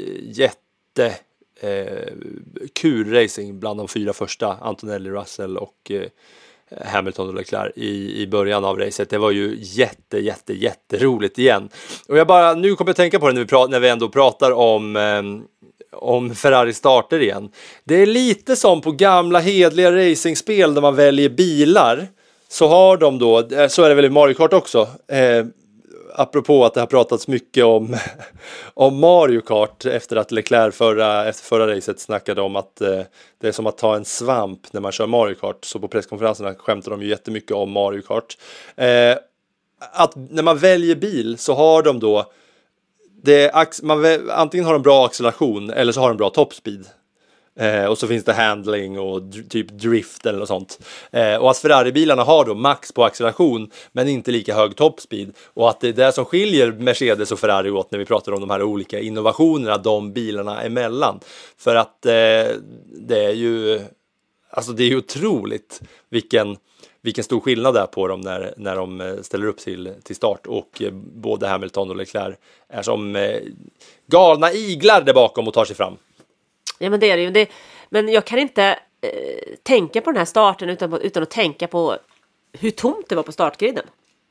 jätte eh, kul racing bland de fyra första, Antonelli, Russell och eh, Hamilton och Leclerc i, i början av racet. Det var ju jätte, jätte, jätteroligt igen. Och jag bara, nu kommer jag tänka på det när vi, pratar, när vi ändå pratar om, eh, om Ferrari starter igen. Det är lite som på gamla hedliga racingspel där man väljer bilar. Så har de då, så är det väl i Mario Kart också. Eh, apropå att det har pratats mycket om, om Mario Kart efter att Leclerc förra, efter förra racet snackade om att eh, det är som att ta en svamp när man kör Mario Kart. Så på presskonferenserna skämtar de ju jättemycket om Mario Kart. Eh, att när man väljer bil så har de då det är, man, antingen har de bra acceleration eller så har de bra topspeed. Eh, och så finns det handling och dr- typ drift eller något sånt. Eh, och att Ferrari-bilarna har då max på acceleration men inte lika hög topspeed. Och att det är det som skiljer Mercedes och Ferrari åt när vi pratar om de här olika innovationerna de bilarna emellan. För att eh, det är ju alltså det är ju otroligt vilken, vilken stor skillnad det är på dem när, när de ställer upp till, till start. Och eh, både Hamilton och Leclerc är som eh, galna iglar där bakom och tar sig fram. Ja, men det är det ju. Det, men jag kan inte eh, tänka på den här starten utan, utan att tänka på hur tomt det var på startgriden.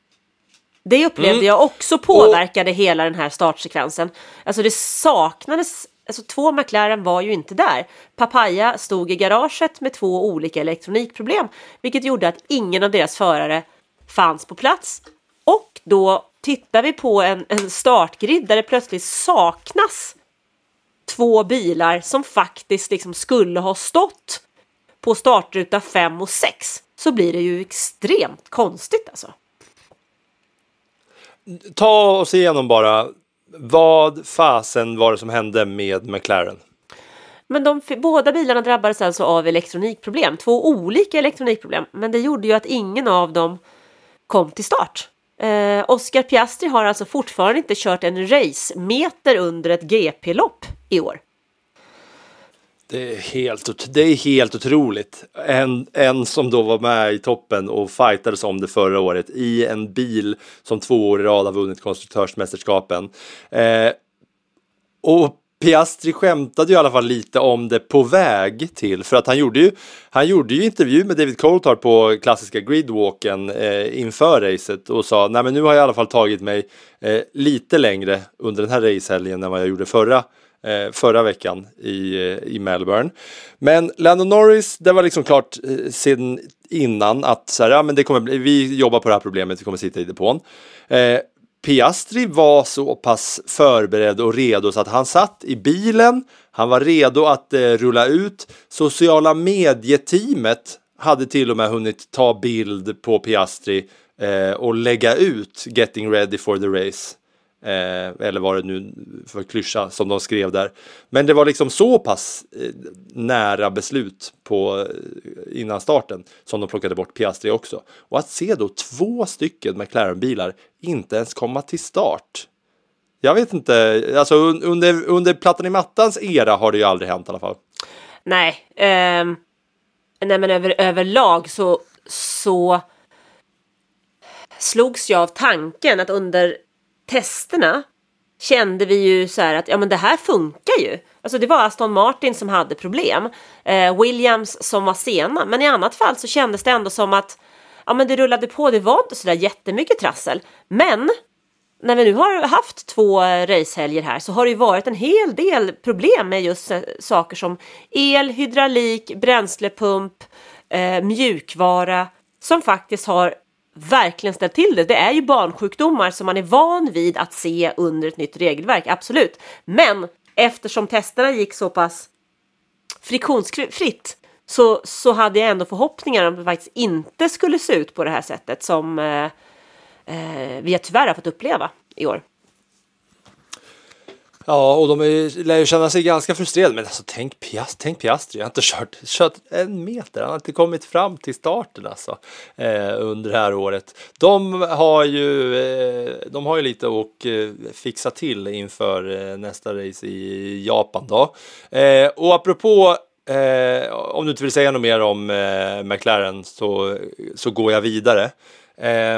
Det upplevde mm. jag också påverkade och... hela den här startsekvensen. Alltså det saknades, alltså två McLaren var ju inte där. Papaya stod i garaget med två olika elektronikproblem, vilket gjorde att ingen av deras förare fanns på plats. Och då tittar vi på en, en startgrid där det plötsligt saknas två bilar som faktiskt liksom skulle ha stått på startruta fem och sex, så blir det ju extremt konstigt alltså. Ta oss igenom bara, vad fasen var det som hände med McLaren? Men de, båda bilarna drabbades alltså av elektronikproblem, två olika elektronikproblem, men det gjorde ju att ingen av dem kom till start. Eh, Oscar Piastri har alltså fortfarande inte kört en racemeter under ett G P-lopp i år. Det är helt, det är helt otroligt. En, en som då var med i toppen och fightades om det förra året i en bil som två år i rad har vunnit konstruktörsmästerskapen. Eh, och Piastri skämtade ju i alla fall lite om det på väg till, för att han gjorde ju, han gjorde ju intervju med David Coulthard på klassiska gridwalken eh, inför racet och sa, nej men nu har jag i alla fall tagit mig eh, lite längre under den här racehelgen än vad jag gjorde förra eh, förra veckan i, eh, i Melbourne. Men Lando Norris, det var liksom klart eh, sedan innan att så här, ja, men det kommer bli, vi jobbar på det här problemet, vi kommer sitta i depån. Eh, Piastri var så pass förberedd och redo så att han satt i bilen, han var redo att eh, rulla ut. Sociala medieteamet hade till och med hunnit ta bild på Piastri eh, och lägga ut getting ready for the race. Eh, eller vad det nu för klyscha som de skrev där. Men det var liksom så pass eh, nära beslut på eh, innan starten som de plockade bort Piastri också. Och att se då två stycken McLaren-bilar inte ens komma till start. Jag vet inte, alltså under, under plattan i mattans era har det ju aldrig hänt i alla fall. Nej, eh, nej men över, överlag så, så slogs jag av tanken att under testerna kände vi ju så här att ja men det här funkar ju. Alltså det var Aston Martin som hade problem. Eh, Williams som var sena. Men i annat fall så kändes det ändå som att ja men det rullade på. Det var inte så där jättemycket trassel. Men när vi nu har haft två racehelger här så har det ju varit en hel del problem med just saker som el, hydraulik, bränslepump, eh, mjukvara som faktiskt har verkligen ställt till det. Det är ju barnsjukdomar som man är van vid att se under ett nytt regelverk, absolut. Men eftersom testerna gick så pass friktionsfritt så, så hade jag ändå förhoppningar om att det faktiskt inte skulle se ut på det här sättet som eh, eh, vi tyvärr har fått uppleva i år. Ja, och de är, lär ju känna sig ganska frustrerade. Men alltså, tänk, Piast, tänk Piastri, jag har inte kört, kört en meter. Han har inte kommit fram till starten alltså, eh, under det här året. De har ju, eh, de har ju lite att eh, fixa till inför eh, nästa race i Japan då. Eh, och apropå, eh, om du inte vill säga något mer om eh, McLaren så, så går jag vidare. Eh,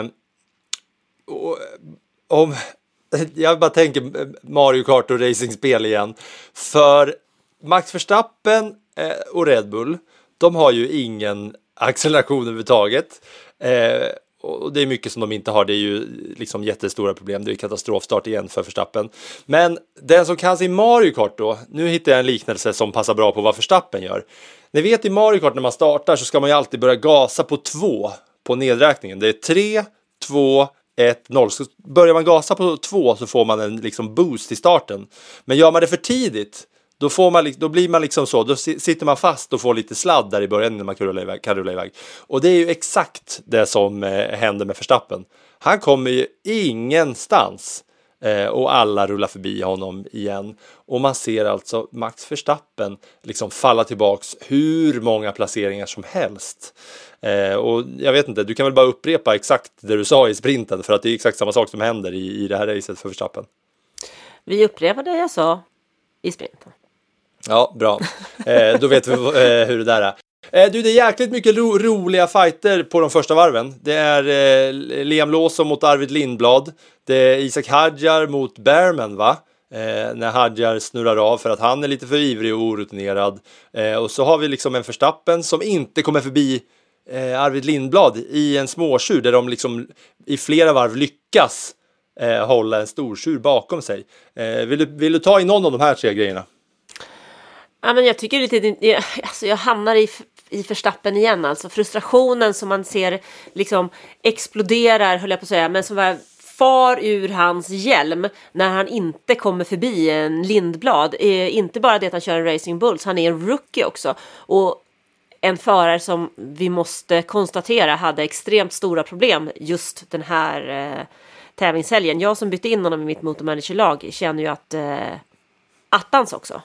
och, om... Jag bara tänker Mario Kart och racingspel igen. För Max Verstappen eh, och Red Bull, de har ju ingen acceleration överhuvudtaget. Eh, och det är mycket som de inte har. Det är ju liksom jättestora problem. Det är katastrofstart igen för Verstappen. Men den som kan se Mario Kart då, nu hittar jag en liknelse som passar bra på vad Verstappen gör. Ni vet i Mario Kart när man startar så ska man ju alltid börja gasa på två på nedräkningen. Det är tre, två, ett, noll. Så börjar man gasa på två så får man en liksom boost i starten. Men gör man det för tidigt, då, får man, då blir man liksom så, då sitter man fast och får lite sladd där i början när man kan rulla iväg, kan rulla iväg. Och det är ju exakt det som eh, händer med Verstappen. Han kommer ju ingenstans eh, och alla rullar förbi honom igen. Och man ser alltså Max Verstappen liksom falla tillbaks hur många placeringar som helst. Eh, och jag vet inte, du kan väl bara upprepa exakt det du sa i sprinten, för att det är exakt samma sak som händer i, i det här racet för Verstappen. Vi upprepar det jag sa i sprinten. Ja, bra. Eh, då vet vi eh, hur det där är. Eh, du, det är jäkligt mycket ro- roliga fighter på de första varven. Det är eh, Liam Lawson mot Arvid Lindblad. Det är Isaac Hadjar mot Behrman, va? Eh, när Hadjar snurrar av för att han är lite för ivrig och orutinerad. Eh, och så har vi liksom en Verstappen som inte kommer förbi eh, Arvid Lindblad i en småtjur där de liksom i flera varv lyckas eh, hålla en stor tjur bakom sig. Eh, vill, du, vill du ta in någon av de här tre grejerna? Ja, men jag tycker lite, jag, alltså jag hamnar i, i Verstappen igen, alltså frustrationen som man ser liksom exploderar, höll jag på att säga, men som var far ur hans hjälm när han inte kommer förbi en Lindblad. Eh, inte bara det att han kör en Racing Bulls, han är en rookie också. Och en förare som vi måste konstatera hade extremt stora problem just den här eh, tävlingshelgen. Jag som bytte in honom i mitt motormanagerlag känner ju att eh, attans också.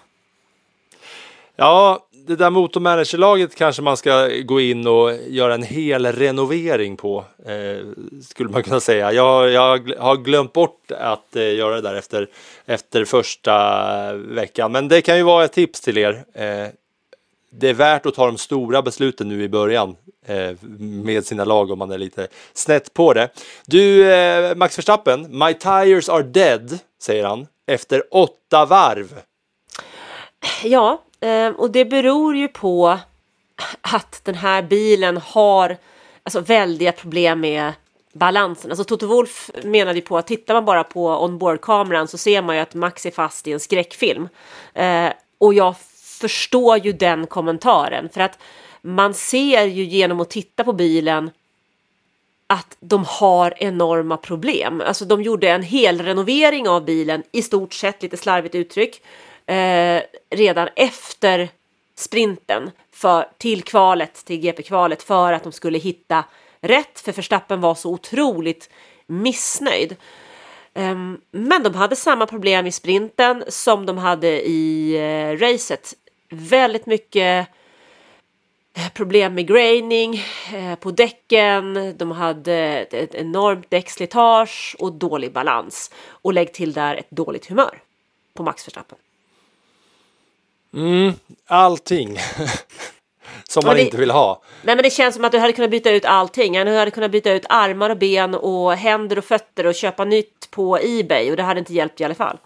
Ja, det där motormanagerlaget kanske man ska gå in och göra en hel renovering på, eh, skulle man kunna säga. Jag, jag har glömt bort att eh, göra det där efter, efter första veckan. Men det kan ju vara ett tips till er. Eh, det är värt att ta de stora besluten nu i början eh, med sina lag om man är lite snett på det. Du, eh, Max Verstappen, my tires are dead, säger han, efter åtta varv. Ja, och det beror ju på att den här bilen har alltså väldiga problem med balansen. Alltså Toto Wolff menade ju på att tittar man bara på onboard-kameran så ser man ju att Max är fast i en skräckfilm. Och jag förstår ju den kommentaren, för att man ser ju genom att titta på bilen att de har enorma problem. Alltså de gjorde en hel renovering av bilen, i stort sett, lite slarvigt uttryck, Eh, redan efter sprinten för, till kvalet, till G P-kvalet, för att de skulle hitta rätt, för Verstappen var så otroligt missnöjd. Eh, men de hade samma problem i sprinten som de hade i eh, racet. Väldigt mycket problem med graining eh, på däcken. De hade ett, ett enormt däckslitage och dålig balans. Och lägg till där ett dåligt humör på Max Verstappen. Mm, allting som man det, inte vill ha. Nej, men det känns som att du hade kunnat byta ut allting. Du hade kunnat byta ut armar och ben och händer och fötter och köpa nytt på eBay och det hade inte hjälpt i alla fall.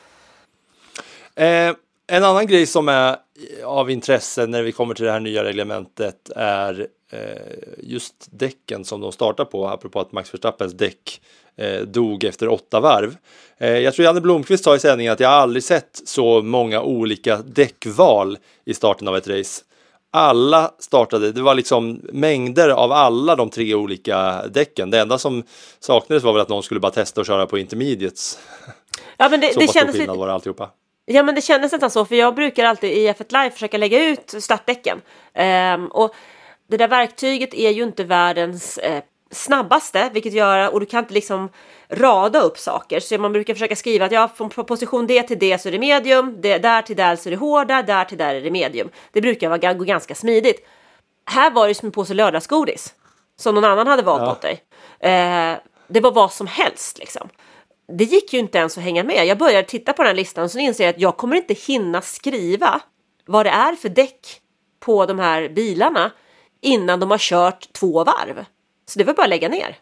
Eh, en annan grej som är av intresse när vi kommer till det här nya reglementet är eh, just däcken som de startar på, apropå att Max Verstappens däck eh, dog efter åtta varv. Eh, jag tror Janne Blomqvist sa i sändningen att jag aldrig sett så många olika däckval i starten av ett race. Alla startade, det var liksom mängder av alla de tre olika däcken. Det enda som saknades var väl att någon skulle bara testa och köra på intermediates. Ja, men det, så det pass kändes skillnad lite... var det alltihopa. Ja, men det kändes nästan så, för jag brukar alltid i F ett Live försöka lägga ut startdäcken. Ehm, och det där verktyget är ju inte världens eh, snabbaste, vilket gör, och du kan inte liksom rada upp saker. Så man brukar försöka skriva att ja, från position D till D så är det medium, det, där till där så är det hårda, där till där är det medium. Det brukar vara, gå ganska smidigt. Här var det som en påse lördagsgodis, som någon annan hade valt ja. åt dig. Ehm, det var vad som helst liksom. Det gick ju inte ens att hänga med. Jag började titta på den listan och så inser jag att jag kommer inte hinna skriva vad det är för däck på de här bilarna innan de har kört två varv. Så det var bara att lägga ner.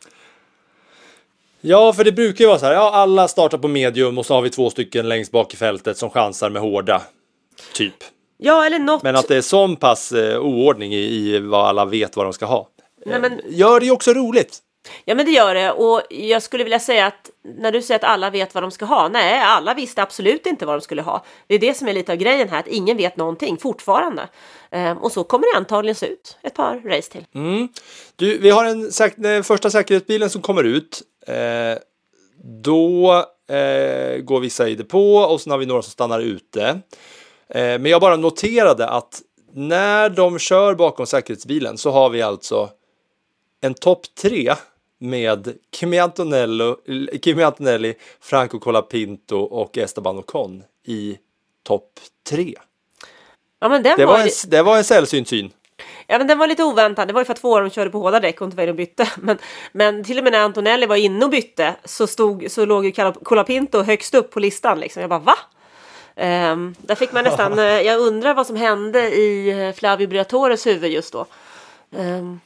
Ja, för det brukar ju vara så här. Ja, alla startar på medium och så har vi två stycken längst bak i fältet som chansar med hårda. Typ. Ja, eller något. Men att det är sån pass eh, oordning i, i vad alla vet vad de ska ha. Nej, men... Gör det ju också roligt. Ja, men det gör det, och jag skulle vilja säga att när du säger att alla vet vad de ska ha, nej, alla visste absolut inte vad de skulle ha. Det är det som är lite av grejen här, att ingen vet någonting fortfarande. Ehm, och så kommer det antagligen se ut ett par race till. Mm. Du, vi har en säk- den första säkerhetsbilen som kommer ut. Eh, då eh, går vissa i depå och sen har vi några som stannar ute. Eh, men jag bara noterade att när de kör bakom säkerhetsbilen så har vi alltså en topp tre med Kimi Antonelli, Kimi Antonelli, Franco Colapinto och Esteban Ocon i topp tre. Ja, men den det, var, var en, det var en sällsynt syn. Ja, men den var lite oväntad. Det var ju för att två av dem körde på hårda däck och inte var inne och bytte. Men, men till och med när Antonelli var inne och bytte så, stod, så låg ju Colapinto högst upp på listan. Liksom. Jag bara, va? Um, där fick man nästan... jag undrar vad som hände i Flavio Briatores huvud just då. Um,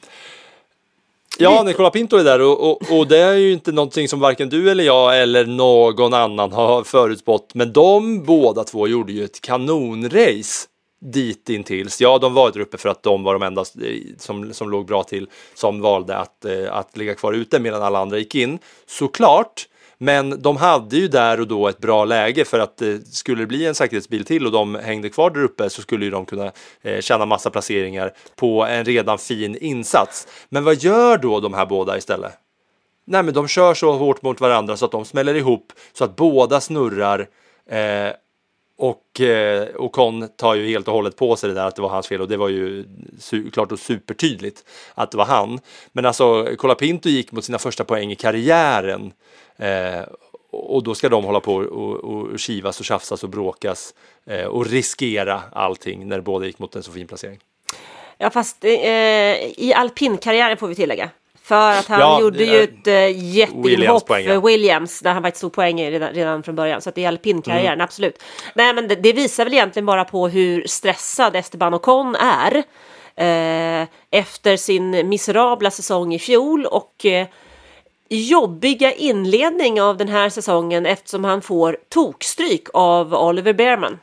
Ja, Nicola Pinto är där och, och, och det är ju inte någonting som varken du eller jag eller någon annan har förutspått. Men de båda två gjorde ju ett kanonrace dit in tills. Ja, de var där uppe för att de var de enda som, som låg bra till, som valde att, att ligga kvar ute medan alla andra gick in. Såklart. Men de hade ju där och då ett bra läge för att eh, skulle det bli en säkerhetsbil till och de hängde kvar där uppe så skulle ju de kunna eh, tjäna massa placeringar på en redan fin insats. Men vad gör då de här båda istället? Nej, men de kör så hårt mot varandra så att de smäller ihop så att båda snurrar eh, och eh, Ocon tar ju helt och hållet på sig det där att det var hans fel och det var ju su- klart och supertydligt att det var han. Men alltså Colapinto gick mot sina första poäng i karriären. Eh, och då ska de hålla på och, och kivas och tjafsas och bråkas eh, och riskera allting när båda gick mot en så fin placering. Ja, fast eh, i alpinkarriären får vi tillägga. För att han ja, gjorde ju ett äh, jätteinhopp för Williams där han faktiskt tog poäng redan, redan från början. Så att det är alpinkarriären, mm. absolut. Nej, men det, det visar väl egentligen bara på hur stressad Esteban Ocon är eh, efter sin miserabla säsong i fjol och eh, jobbiga inledning av den här säsongen eftersom han får tokstryk av Oliver Bearman.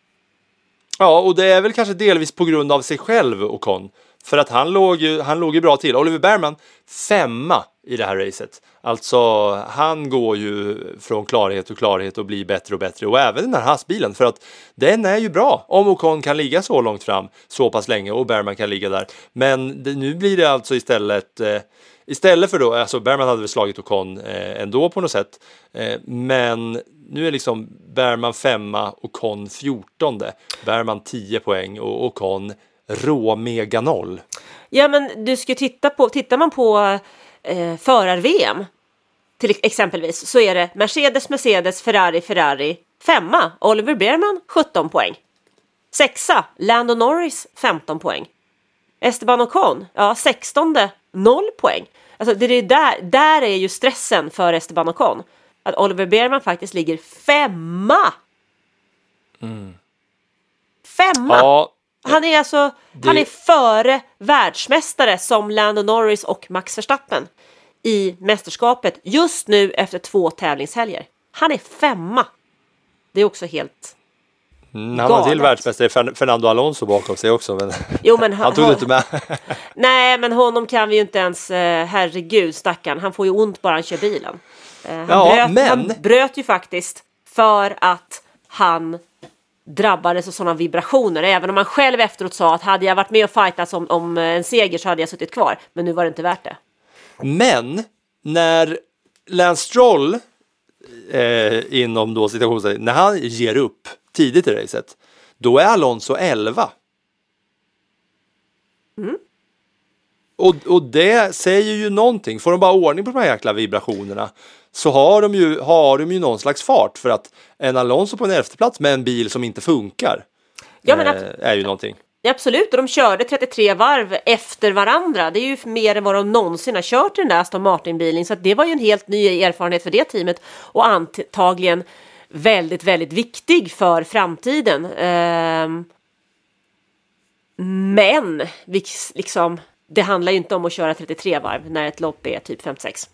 Ja, och det är väl kanske delvis på grund av sig själv, Ocon. För att han låg ju, han låg ju bra till. Oliver Bearman, femma i det här racet. Alltså, han går ju från klarhet till klarhet och blir bättre och bättre. Och även den här hasbilen, för att den är ju bra. Om Ocon kan ligga så långt fram så pass länge och Bearman kan ligga där. Men det, nu blir det alltså istället... Eh, Istället för då, alltså Bearman hade väl slagit Ocon eh, ändå på något sätt. Eh, men nu är liksom Bearman femma, Ocon fjortonde. Bearman tio poäng och Ocon rå mega noll. Ja, men du ska titta på, tittar man på eh, förar-V M till exempelvis så är det Mercedes, Mercedes, Ferrari, Ferrari. Femma, Oliver Bearman, sjutton poäng. Sexa, Lando Norris, femton poäng. Esteban Ocon, ja, sextonde, noll poäng. Alltså det är där, där är ju stressen för Esteban Ocon. Att Oliver Bearman faktiskt ligger femma. Mm. Femma! Ja, Han är alltså det... han är före världsmästare som Lando Norris och Max Verstappen i mästerskapet just nu efter två tävlingshelger. Han är femma. Det är också helt mm, han har till världsmästare Fernando Alonso bakom sig också, men, jo, men han, han tog det inte med. Nej, men honom kan vi ju inte ens, herregud stackarn, han får ju ont bara han kör bilen. Han, ja, bröt, men... han bröt ju faktiskt för att han drabbades av sådana vibrationer, även om han själv efteråt sa att hade jag varit med och fightats om, om en seger så hade jag suttit kvar, men nu var det inte värt det. Men när Lance Stroll eh, inom då situationen, när han ger upp tidigt i racet, då är Alonso elva. Mm. Och, och det säger ju någonting. Får de bara ordning på de här jäkla vibrationerna så har de ju, har de ju någon slags fart, för att en Alonso på en elfte plats med en bil som inte funkar ja, men eh, är ju någonting. Absolut, och de körde trettiotre varv efter varandra. Det är ju mer än vad de någonsin har kört i den där Aston Martin-bilen. Så att det var ju en helt ny erfarenhet för det teamet. Och antagligen väldigt, väldigt viktig för framtiden. Ehm, men liksom, det handlar ju inte om att köra trettiotre varv när ett lopp är typ femtiosex.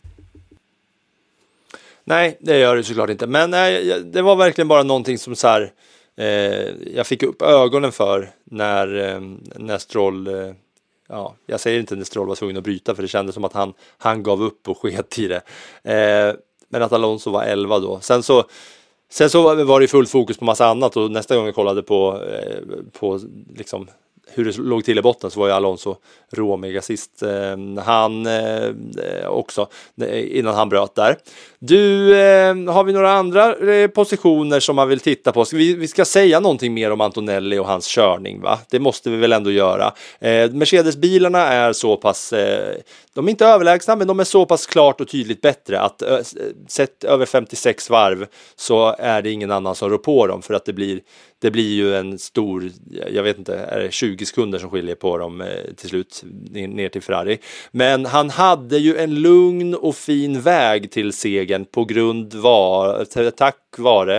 Nej, det gör det såklart inte. Men nej, det var verkligen bara någonting som så här... Eh, jag fick upp ögonen för när, eh, när Stroll, eh, ja, jag säger inte när Stroll var tvungen att bryta, för det kändes som att han, han gav upp och sket i det. Eh, men att Alonso var elva då. Sen så, sen så var det full fokus på massa annat, och nästa gång jag kollade på, eh, på liksom hur det låg till i botten, så var ju Alonso råmega sist. Eh, han eh, också, innan han bröt där. Du, eh, har vi några andra eh, positioner som man vill titta på? Vi, vi ska säga någonting mer om Antonelli och hans körning, va? Det måste vi väl ändå göra. Eh, Mercedes-bilarna är så pass, eh, de är inte överlägsna, men de är så pass klart och tydligt bättre att eh, sett över femtiosex varv så är det ingen annan som rår på dem, för att det blir Det blir ju en stor, jag vet inte, är det tjugo sekunder som skiljer på dem eh, till slut ner till Ferrari. Men han hade ju en lugn och fin väg till segern på grund var, tack vare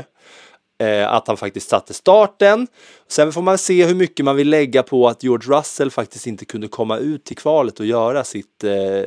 eh, att han faktiskt satte starten. Sen får man se hur mycket man vill lägga på att George Russell faktiskt inte kunde komma ut till kvalet och göra sitt eh,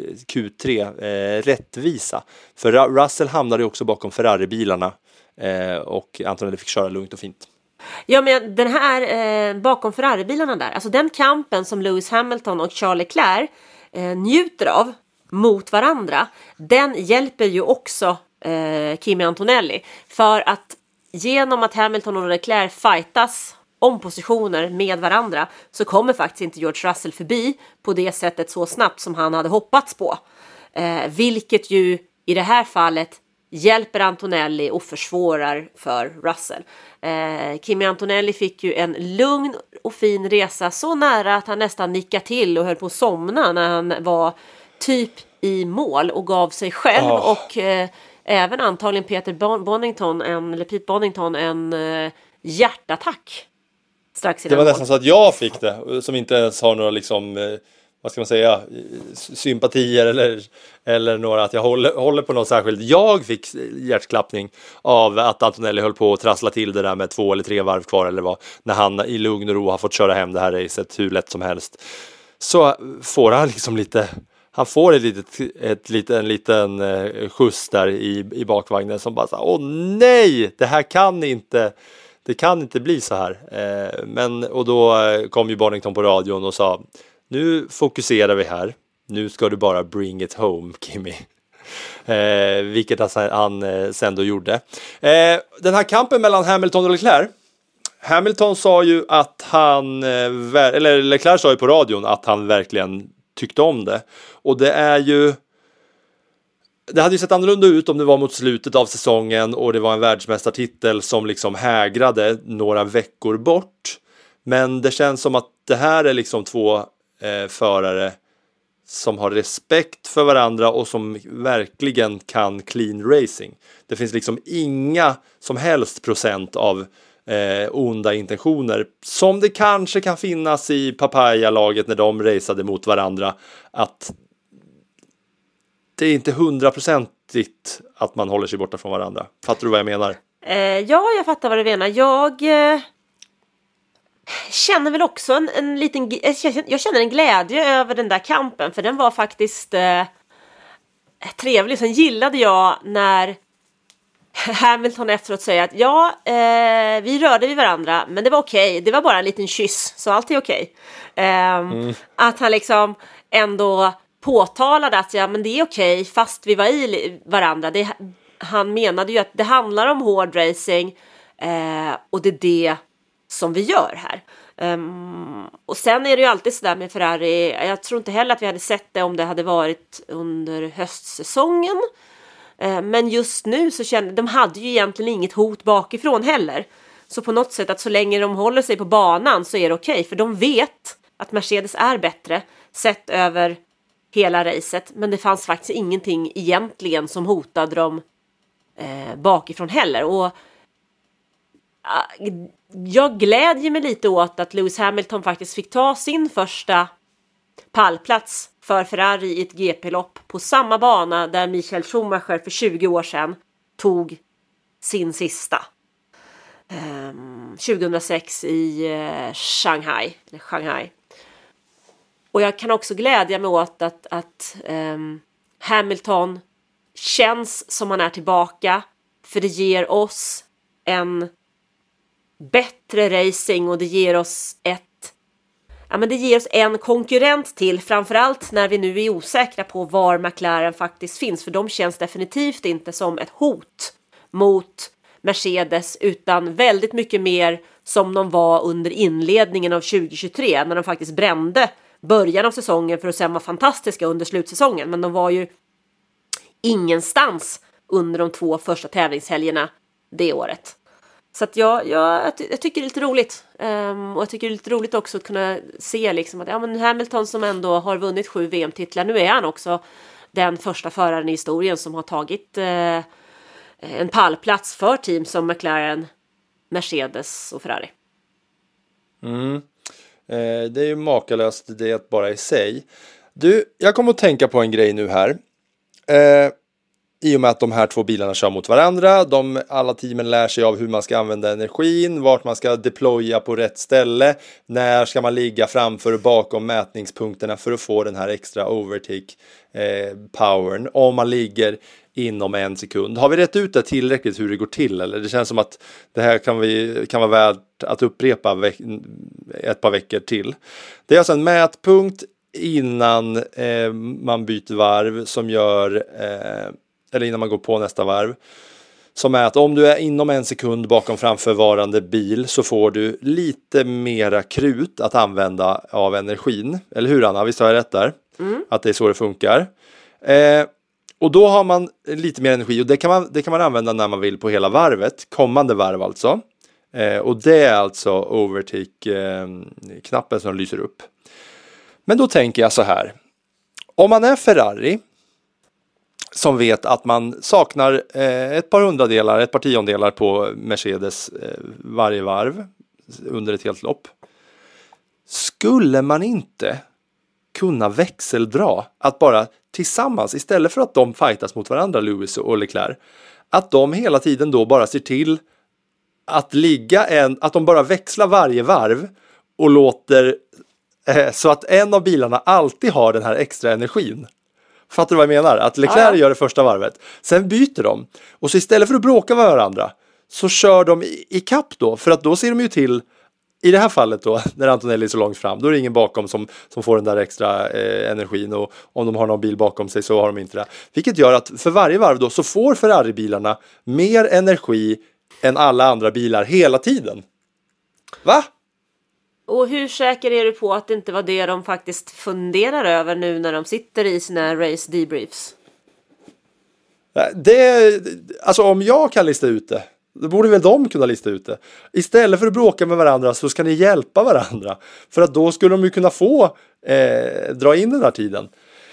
Q tre eh, rättvisa. För Russell hamnade ju också bakom Ferrari-bilarna eh, och Antonelli fick köra lugnt och fint. Ja, men den här eh, bakom Ferrari-bilarna där, alltså den kampen som Lewis Hamilton och Charles Leclerc eh, njuter av mot varandra, den hjälper ju också eh, Kimi Antonelli, för att genom att Hamilton och Leclerc fightas om positioner med varandra så kommer faktiskt inte George Russell förbi på det sättet så snabbt som han hade hoppats på, eh, vilket ju i det här fallet hjälper Antonelli och försvårar för Russell. Eh, Kimi Antonelli fick ju en lugn och fin resa, så nära att han nästan nickade till och höll på att somna när han var typ i mål och gav sig själv oh. och eh, även antagligen Peter Bonington en, eller Pete Bonington en eh, hjärtattack strax innan. Det var mål. nästan så att jag fick det, som inte ens har några liksom... Eh... vad ska man säga, sympatier eller, eller några, att jag håller, håller på något särskilt. Jag fick hjärtklappning av att Antonelli höll på att trassla till det där med två eller tre varv kvar eller vad, när han i lugn och ro har fått köra hem det här racet hur lätt som helst. Så får han liksom lite, han får ett litet, ett lite, en liten eh, skjuts där i, i bakvagnen som bara så, åh nej, det här kan inte, det kan inte bli så här. Eh, men, och då kom ju Bonington på radion och sa, nu fokuserar vi här. Nu ska du bara bring it home, Kimi. Eh, vilket alltså han eh, sen då gjorde. Eh, den här kampen mellan Hamilton och Leclerc. Hamilton sa ju att han, eh, eller Leclerc sa ju på radion att han verkligen tyckte om det. Och det är ju, det hade ju sett annorlunda ut om det var mot slutet av säsongen och det var en världsmästartitel som liksom hägrade några veckor bort. Men det känns som att det här är liksom två eh, förare som har respekt för varandra och som verkligen kan clean racing. Det finns liksom inga som helst procent av eh, onda intentioner som det kanske kan finnas i Papaya-laget när de raceade mot varandra, att det är inte hundraprocentigt att man håller sig borta från varandra. Fattar du vad jag menar? Eh, ja, jag fattar vad du menar. Jag... Eh... känner väl också en, en liten... Jag känner en glädje över den där kampen. För den var faktiskt eh, trevlig. Sen gillade jag när Hamilton efteråt säger att ja, eh, vi rörde vid varandra. Men det var okej. Det var bara en liten kyss. Så allt är okej. Eh, mm. Att han liksom ändå påtalade att ja, men det är okej fast vi var i varandra. Det, han menade ju att det handlar om hård racing. Eh, och det är det som vi gör här. Um, och sen är det ju alltid sådär med Ferrari. Jag tror inte heller att vi hade sett det om det hade varit under höstsäsongen. Uh, men just nu så kände de hade ju egentligen inget hot bakifrån heller. Så på något sätt att så länge de håller sig på banan så är det okej. Okay, för de vet att Mercedes är bättre sett över hela racet. Men det fanns faktiskt ingenting egentligen som hotade dem uh, bakifrån heller. Och jag glädjer mig lite åt att Lewis Hamilton faktiskt fick ta sin första pallplats för Ferrari i ett G P-lopp på samma bana där Michael Schumacher för tjugo år sedan tog sin sista. Um, tjugohundrasex i uh, Shanghai, eller Shanghai. Och jag kan också glädja mig åt att, att um, Hamilton känns som han är tillbaka, för det ger oss en bättre racing och det ger oss ett ja men det ger oss en konkurrent till, framförallt när vi nu är osäkra på var McLaren faktiskt finns, för de känns definitivt inte som ett hot mot Mercedes utan väldigt mycket mer som de var under inledningen av tjugohundratjugotre när de faktiskt brände början av säsongen för att sen vara fantastiska under slutsäsongen, men de var ju ingenstans under de två första tävlingshelgerna det året. Så att jag, jag, jag tycker det är lite roligt. Um, och jag tycker det är lite roligt också att kunna se liksom att ja, men Hamilton som ändå har vunnit sju V M-titlar. Nu är han också den första föraren i historien som har tagit uh, en pallplats för team som McLaren, Mercedes och Ferrari. Mm. Eh, det är ju makalöst det bara i sig. Du, jag kommer att tänka på en grej nu här. Eh, I och med att de här två bilarna kör mot varandra. De, alla teamen lär sig av hur man ska använda energin. Vart man ska deploya på rätt ställe. När ska man ligga framför och bakom mätningspunkterna för att få den här extra overtake eh, powern. Om man ligger inom en sekund. Har vi rätt ut det tillräckligt hur det går till? Eller det känns som att det här kan, vi, kan vara värt att upprepa veck- ett par veckor till. Det är alltså en mätpunkt innan eh, man byter varv som gör... Eh, eller innan man går på nästa varv, som är att om du är inom en sekund bakom framförvarande bil så får du lite mera krut att använda av energin. Eller hur, Anna? Visst har jag rätt där? Mm. Att det är så det funkar. Eh, och då har man lite mer energi och det kan man, det kan man använda när man vill på hela varvet. Kommande varv alltså. Eh, och det är alltså overtake-knappen eh, som lyser upp. Men då tänker jag så här. Om man är Ferrari som vet att man saknar eh, ett par hundradelar, ett par tiondelar på Mercedes eh, varje varv under ett helt lopp. Skulle man inte kunna växeldra att bara tillsammans, istället för att de fightas mot varandra, Lewis och Leclerc, att de hela tiden då bara ser till att ligga en, att de bara växlar varje varv och låter eh, så att en av bilarna alltid har den här extra energin. Fattar du vad jag menar? Att Leclerc ja, ja. gör det första varvet. Sen byter de. Och så istället för att bråka med varandra så kör de i, i kapp då. För att då ser de ju till, i det här fallet då, när Antonelli är så långt fram, då är det ingen bakom som, som får den där extra eh, energin. Och om de har någon bil bakom sig så har de inte det. Vilket gör att för varje varv då så får Ferrari-bilarna mer energi än alla andra bilar hela tiden. Va? Och hur säker är du på att det inte var det de faktiskt funderar över nu när de sitter i sina race debriefs? Det, alltså om jag kan lista ut det, då borde väl de kunna lista ut det. Istället för att bråka med varandra så ska ni hjälpa varandra. För att då skulle de ju kunna få eh, dra in den här tiden.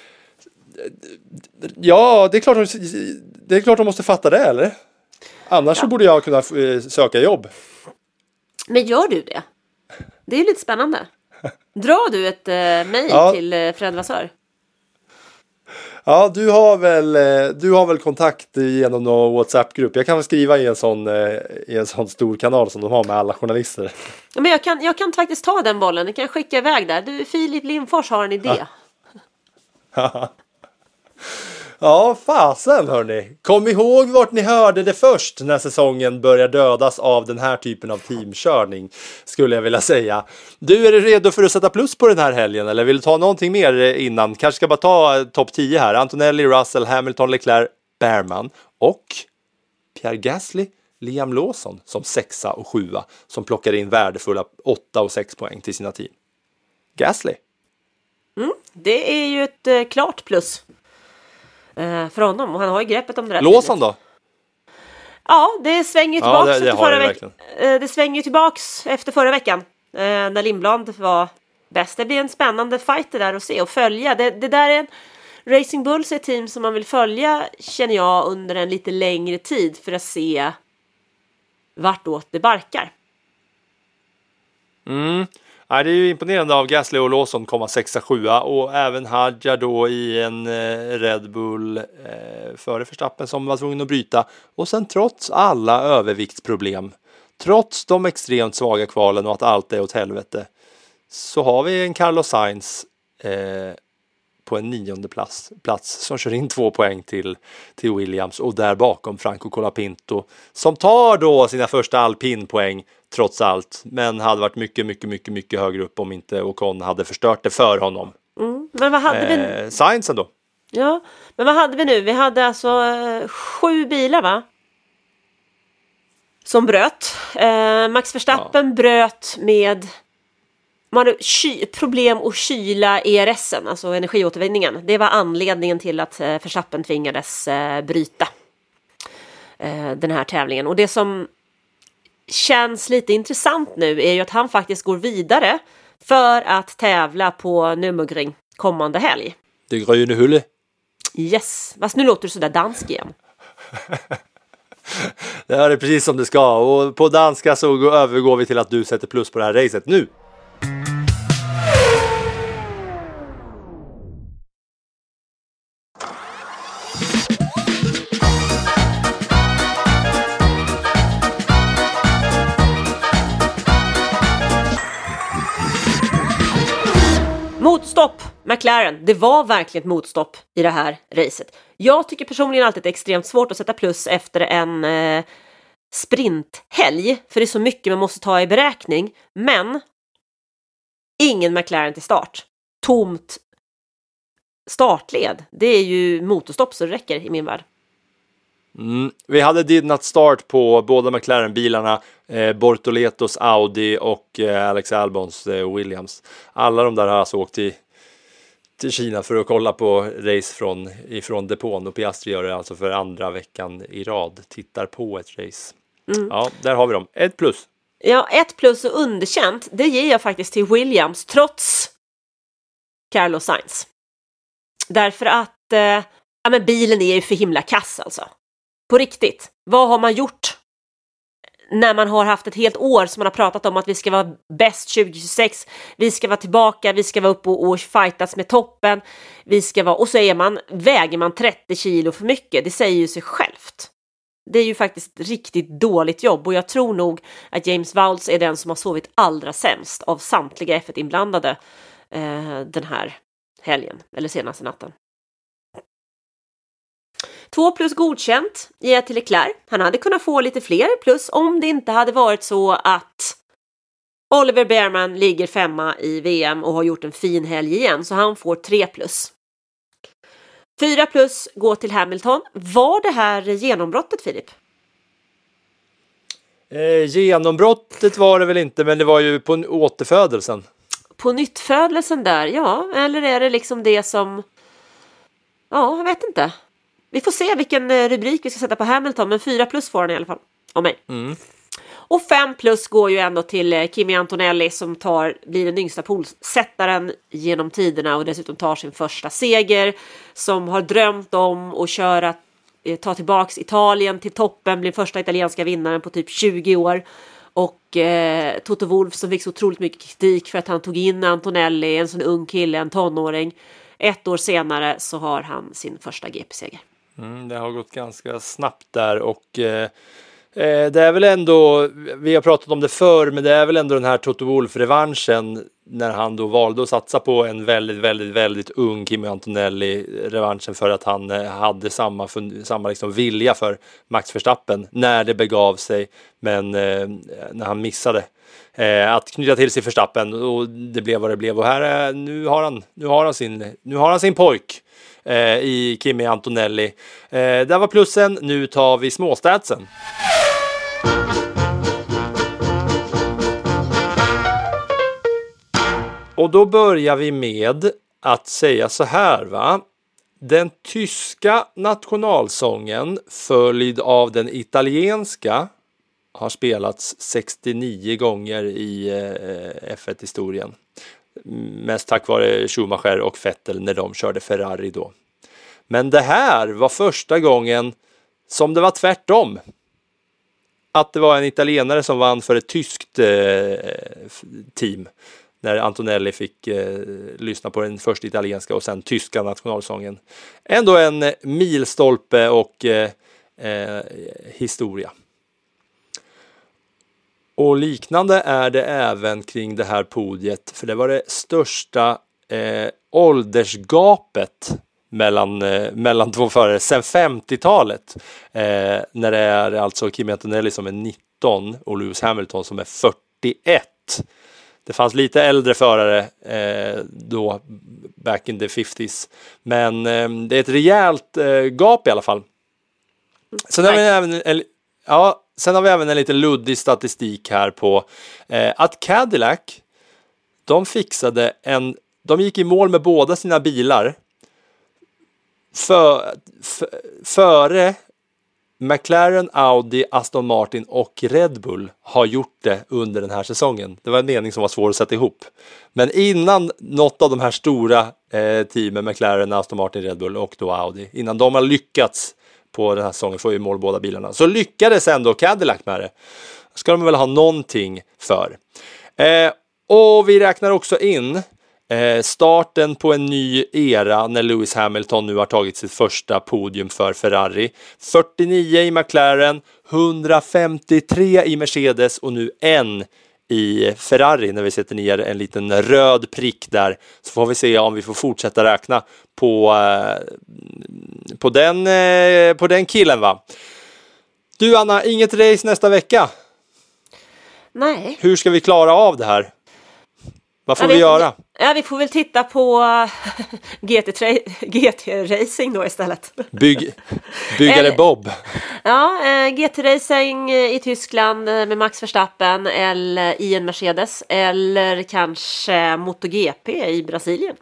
Ja, det är klart de, det är klart de måste fatta det, eller? Annars ja. så borde jag kunna eh, söka jobb. Men gör du det? Det är lite spännande. Drar du ett eh, mejl ja. till eh, Fred Vassör? Ja, du har väl du har väl kontakt genom någon WhatsApp-grupp. Jag kan väl skriva i en sån i en sån stor kanal som de har med alla journalister. Ja, men jag kan jag kan faktiskt ta den bollen. Jag kan skicka iväg där. Du, Filip Lindfors har en idé. Ja. Ja, fasen hörni. Kom ihåg vart ni hörde det först när säsongen börjar dödas av den här typen av teamkörning, skulle jag vilja säga. Du, är du redo för att sätta plus på den här helgen eller vill du ta någonting mer innan? Kanske ska bara ta topp tio här. Antonelli, Russell, Hamilton, Leclerc, Bearman och Pierre Gasly, Liam Lawson som sexa och sjua som plockar in värdefulla åtta och sex poäng till sina team. Gasly. Mm, det är ju ett eh, klart plus. För honom, och han har ju greppet om det där. Låsan då? Ja, det svänger ju tillbaks ja, det, det efter förra veckan. Det svänger ju tillbaks efter förra veckan när Lindblad var bäst. Det blir en spännande fight där att se och följa. Det, det där är en Racing Bulls är ett team som man vill följa, känner jag, under en lite längre tid för att se vartåt det barkar. Mm. Ja, det är ju imponerande av Gasly och Lawson komma sexa sjua och även Hadjar då i en eh, Red Bull eh, före Verstappen som var tvungen att bryta. Och sen trots alla överviktsproblem, trots de extremt svaga kvalen och att allt är åt helvete, så har vi en Carlos Sainz eh, på en nionde plats, plats som kör in två poäng till, till Williams och där bakom Franco Colapinto som tar då sina första alpinpoäng trots allt, men hade varit mycket, mycket, mycket, mycket högre upp om inte Ocon hade förstört det för honom. Mm, men vad hade eh, vi? Sainz ändå. Ja, men vad hade vi nu? Vi hade alltså eh, sju bilar, va? Som bröt. Eh, Max Verstappen ja. bröt med man hade ky- problem att kyla E R S:en, alltså energiåtervinningen. Det var anledningen till att eh, Verstappen tvingades eh, bryta eh, den här tävlingen. Och det som känns lite intressant nu är ju att han faktiskt går vidare för att tävla på Nürburgring kommande helg. Det är gröna hulle. Yes, fast nu låter du sådär dansk igen. Det är precis som det ska. Och på danska så övergår vi till att du sätter plus på det här racet nu. Motstopp, McLaren. Det var verkligen ett motstopp i det här racet. Jag tycker personligen alltid att det är extremt svårt att sätta plus efter en eh, sprinthelg. För det är så mycket man måste ta i beräkning. Men ingen McLaren till start. Tomt startled. Det är ju motorstopp så det räcker i min värld. Mm. Vi hade did not start på båda McLaren-bilarna, eh, Bortoletos Audi och eh, Alex Albons eh, Williams. Alla de där har alltså åkt till, till Kina för att kolla på race från, ifrån depån, och Piastri gör det alltså för andra veckan i rad, tittar på ett race. Mm. Ja, där har vi dem. Ett plus. Ja, ett plus och underkänt, det ger jag faktiskt till Williams trots Carlos Sainz. Därför att eh, ja, men bilen är ju för himla kass alltså. På riktigt. Vad har man gjort när man har haft ett helt år som man har pratat om att vi ska vara bäst tjugo tjugosex, vi ska vara tillbaka, vi ska vara uppe och, och fightas med toppen, vi ska vara, och så är man, väger man trettio kilo för mycket, det säger ju sig självt. Det är ju faktiskt riktigt dåligt jobb, och jag tror nog att James Vowles är den som har sovit allra sämst av samtliga F ett inblandade eh, den här helgen, eller senaste natten. Två plus godkänt ger jag till Leclerc. Han hade kunnat få lite fler plus om det inte hade varit så att Oliver Bearman ligger femma i V M och har gjort en fin helg igen. Så han får tre plus. Fyra plus går till Hamilton. Var det här genombrottet, Filip? Eh, genombrottet var det väl inte, men det var ju på återfödelsen. På nyttfödelsen där, ja. Eller är det liksom det som... Ja, jag vet inte. Vi får se vilken rubrik vi ska sätta på Hamilton, men fyra plus får han i alla fall. Av mig. Mm. Och fem plus går ju ändå till Kimi Antonelli som tar, blir den yngsta polsättaren genom tiderna och dessutom tar sin första seger. Som har drömt om att köra, ta tillbaks Italien till toppen, blir första italienska vinnaren på typ tjugo år. Och eh, Toto Wolff som fick så otroligt mycket kritik för att han tog in Antonelli, en sån ung kille, en tonåring. ett år senare så har han sin första G P-seger. Mm, det har gått ganska snabbt där och eh, det är väl ändå, vi har pratat om det förr, men det är väl ändå den här Toto Wolff-revanschen när han då valde att satsa på en väldigt, väldigt, väldigt ung Kimi Antonelli, revanschen för att han hade samma, samma liksom vilja för Max Verstappen när det begav sig, men eh, när han missade eh, att knyta till sig Verstappen och det blev vad det blev och här eh, nu har han, nu har han sin, nu har han sin pojk eh, i Kimi Antonelli. Eh, där var plussen, nu tar vi småstädsen. Och då börjar vi med att säga så här, va? Den tyska nationalsången följd av den italienska har spelats sextionio gånger i eh, F ett-historien. Mest tack vare Schumacher och Vettel när de körde Ferrari då. Men det här var första gången som det var tvärtom. Att det var en italienare som vann för ett tyskt eh, team. När Antonelli fick eh, lyssna på den första italienska och sen tyska nationalsången. Ändå en eh, milstolpe och eh, eh, historia. Och liknande är det även kring det här podiet. För det var det största eh, åldersgapet mellan, eh, mellan två förare sedan femtiotalet. Eh, när det är alltså Kimi Antonelli som är nitton och Lewis Hamilton som är fyrtioett. Det fanns lite äldre förare eh, då, back in the fifties. Men eh, det är ett rejält eh, gap i alla fall. Sen har vi även en, ja, sen har vi även en lite luddig statistik här på eh, att Cadillac, de fixade en, de gick i mål med båda sina bilar för, för, före McLaren, Audi, Aston Martin och Red Bull har gjort det under den här säsongen. Det var en mening som var svår att sätta ihop. Men innan något av de här stora eh, teamen, McLaren, Aston Martin, Red Bull och då Audi, innan de har lyckats på den här säsongen, får ju mål båda bilarna, så lyckades ändå Cadillac med det. Ska de väl ha någonting för. Eh, och vi räknar också in starten på en ny era när Lewis Hamilton nu har tagit sitt första podium för Ferrari. fyrtionio i McLaren, hundrafemtiotre i Mercedes och nu en i Ferrari. När vi sätter ner en liten röd prick där så får vi se om vi får fortsätta räkna på, på, den, på den killen, va? Du Anna, inget race nästa vecka. Nej. Hur ska vi klara av det här? Vad får vi göra? Ja, vi får väl titta på G T-racing då istället. Bygg, byggare eller, Bob. Ja, eh, G T-racing i Tyskland med Max Verstappen eller i en Mercedes. Eller kanske MotoGP i Brasilien.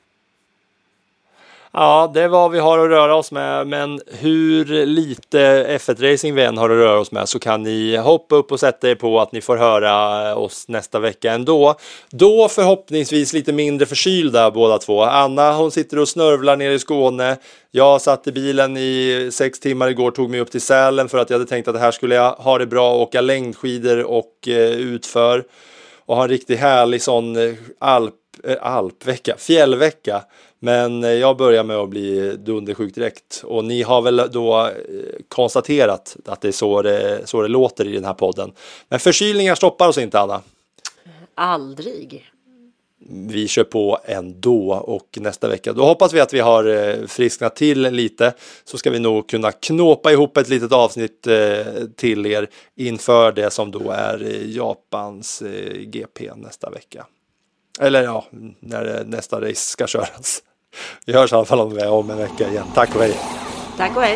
Ja, det är vad vi har att röra oss med, men hur lite F ett-racing vi än har att röra oss med så kan ni hoppa upp och sätta er på att ni får höra oss nästa vecka ändå. Då förhoppningsvis lite mindre förkylda båda två. Anna, hon sitter och snörvlar nere i Skåne. Jag satt i bilen i sex timmar igår, tog mig upp till Sälen för att jag hade tänkt att det här skulle jag ha det bra, åka längdskidor och eh, utför. Och ha en riktigt härlig sån alp, äh, alpvecka, fjällvecka. Men jag börjar med att bli dundersjuk direkt. Och ni har väl då konstaterat att det är så det, så det låter i den här podden. Men förkylningar stoppar oss inte, Anna. Aldrig. Vi kör på ändå och nästa vecka. Då hoppas vi att vi har frisknat till lite. Så ska vi nog kunna knåpa ihop ett litet avsnitt till er inför det som då är Japans G P nästa vecka. Eller ja, när nästa race ska köras. Vi hörs i alla fall om, om en vecka igen. Tack och hej. Tack och hej.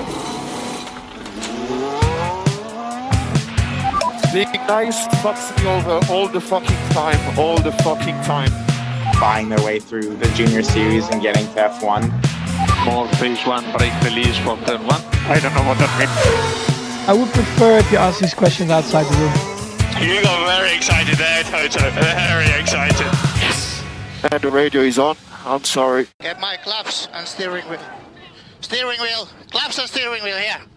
Big nice fucks me over all the fucking time, all the fucking time. Buying their way through the junior series and getting to F one. More phase one brake release from turn one. I don't know what that means. I would prefer if you ask these questions outside the room. You got very excited there, Toto. Very excited. Yes. And the radio is on. I'm sorry. Get my claps and steering wheel. Steering wheel. Claps and steering wheel here.